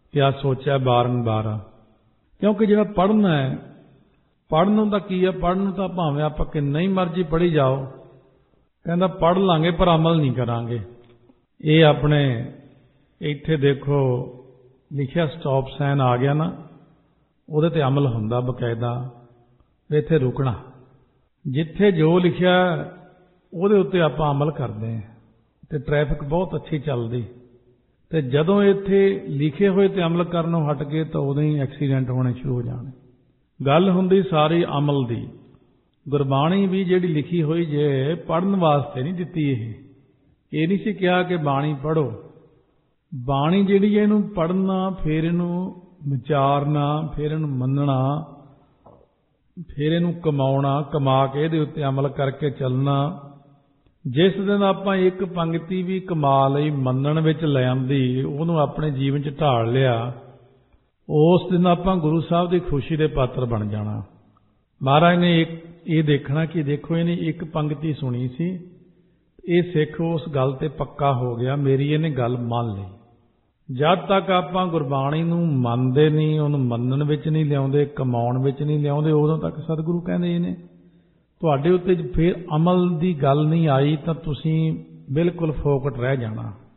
ਕਿਆ ਸੋਚਿਆ ਬਾਰੰਬਾਰ। ਕਿਉਂਕਿ ਜਿਹੜਾ ਪੜ੍ਹਨਾ ਹੈ, ਪੜ੍ਹਨ ਨੂੰ ਤਾਂ ਕੀ ਹੈ, ਪੜ੍ਹਨ ਨੂੰ ਤਾਂ ਭਾਵੇਂ ਆਪਾਂ ਕਿੰਨਾ ਹੀ ਮਰਜ਼ੀ ਪੜ੍ਹੀ ਜਾਓ, ਕਹਿੰਦਾ ਪੜ੍ਹ ਲਾਂਗੇ ਪਰ ਅਮਲ ਨਹੀਂ ਕਰਾਂਗੇ। ਇਹ ਆਪਣੇ ਇੱਥੇ ਦੇਖੋ ਲਿਖਿਆ ਸਟਾਪ ਸਾਈਨ ਆ ਗਿਆ ਨਾ, ਉਹਦੇ ਤੇ ਅਮਲ ਹੁੰਦਾ ਬਕਾਇਦਾ, ਵੀ ਇੱਥੇ ਰੁਕਣਾ। ਜਿੱਥੇ ਜੋ ਲਿਖਿਆ ਉਹਦੇ ਉੱਤੇ ਆਪਾਂ ਅਮਲ ਕਰਦੇ ਹਾਂ ਤੇ ਟ੍ਰੈਫਿਕ ਬਹੁਤ ਅੱਛੀ ਚੱਲਦੀ। ਤੇ ਜਦੋਂ ਇੱਥੇ ਲਿਖੇ ਹੋਏ ਤੇ ਅਮਲ ਕਰਨੋਂ ਹਟ ਗਏ ਤਾਂ ਉਦੋਂ ਹੀ ਐਕਸੀਡੈਂਟ ਹੋਣੇ ਸ਼ੁਰੂ ਹੋ ਜਾਣੇ। ਗੱਲ ਹੁੰਦੀ ਸਾਰੀ ਅਮਲ ਦੀ। ਗੁਰਬਾਣੀ ਵੀ ਜਿਹੜੀ ਲਿਖੀ ਹੋਈ ਜੇ ਪੜ੍ਹਨ ਵਾਸਤੇ ਨਹੀਂ ਦਿੱਤੀ। ਇਹ ਨਹੀਂ ਸੀ ਕਿਹਾ ਕਿ ਬਾਣੀ ਪੜ੍ਹੋ। ਬਾਣੀ ਜਿਹੜੀ ਹੈ ਇਹਨੂੰ ਪੜ੍ਹਨਾ, ਫਿਰ ਇਹਨੂੰ ਵਿਚਾਰਨਾ, ਫਿਰ ਇਹਨੂੰ ਮੰਨਣਾ, ਫਿਰ ਇਹਨੂੰ ਕਮਾਉਣਾ, ਕਮਾ ਕੇ ਇਹਦੇ ਉੱਤੇ ਅਮਲ ਕਰਕੇ ਚੱਲਣਾ। ਜਿਸ ਦਿਨ ਆਪਾਂ ਇੱਕ ਪੰਕਤੀ ਵੀ ਕਮਾ ਲਈ, ਮੰਨਣ ਵਿੱਚ ਲੈ ਆਂਦੀ, ਉਹਨੂੰ ਆਪਣੇ ਜੀਵਨ 'ਚ ਢਾਲ ਲਿਆ, ਉਸ ਦਿਨ ਆਪਾਂ ਗੁਰੂ ਸਾਹਿਬ ਦੀ ਖੁਸ਼ੀ ਦੇ ਪਾਤਰ ਬਣ ਜਾਣਾ। ਮਹਾਰਾਜ ਨੇ ਇਹ ਦੇਖਣਾ ਕਿ ਦੇਖੋ ਇਹਨੇ ਇੱਕ ਪੰਕਤੀ ਸੁਣੀ ਸੀ, ਇਹ ਸਿੱਖ ਉਸ ਗੱਲ ਤੇ ਪੱਕਾ ਹੋ ਗਿਆ, ਮੇਰੀ ਇਹਨੇ ਗੱਲ ਮੰਨ ਲਈ। ਜਦ ਤੱਕ ਆਪਾਂ ਗੁਰਬਾਣੀ ਨੂੰ ਮੰਨਦੇ ਨਹੀਂ, ਉਹਨੂੰ ਮੰਨਣ ਵਿੱਚ ਨਹੀਂ ਲਿਆਉਂਦੇ, ਕਮਾਉਣ ਵਿੱਚ ਨਹੀਂ ਲਿਆਉਂਦੇ, ਉਦੋਂ ਤੱਕ ਸਤਿਗੁਰੂ ਕਹਿੰਦੇ ਨੇ ਤੁਹਾਡੇ ਉੱਤੇ ਫਿਰ ਅਮਲ ਦੀ ਗੱਲ ਨਹੀਂ ਆਈ ਤਾਂ ਤੁਸੀਂ ਬਿਲਕੁਲ ਫੋਕਟ ਰਹਿ ਜਾਣਾ।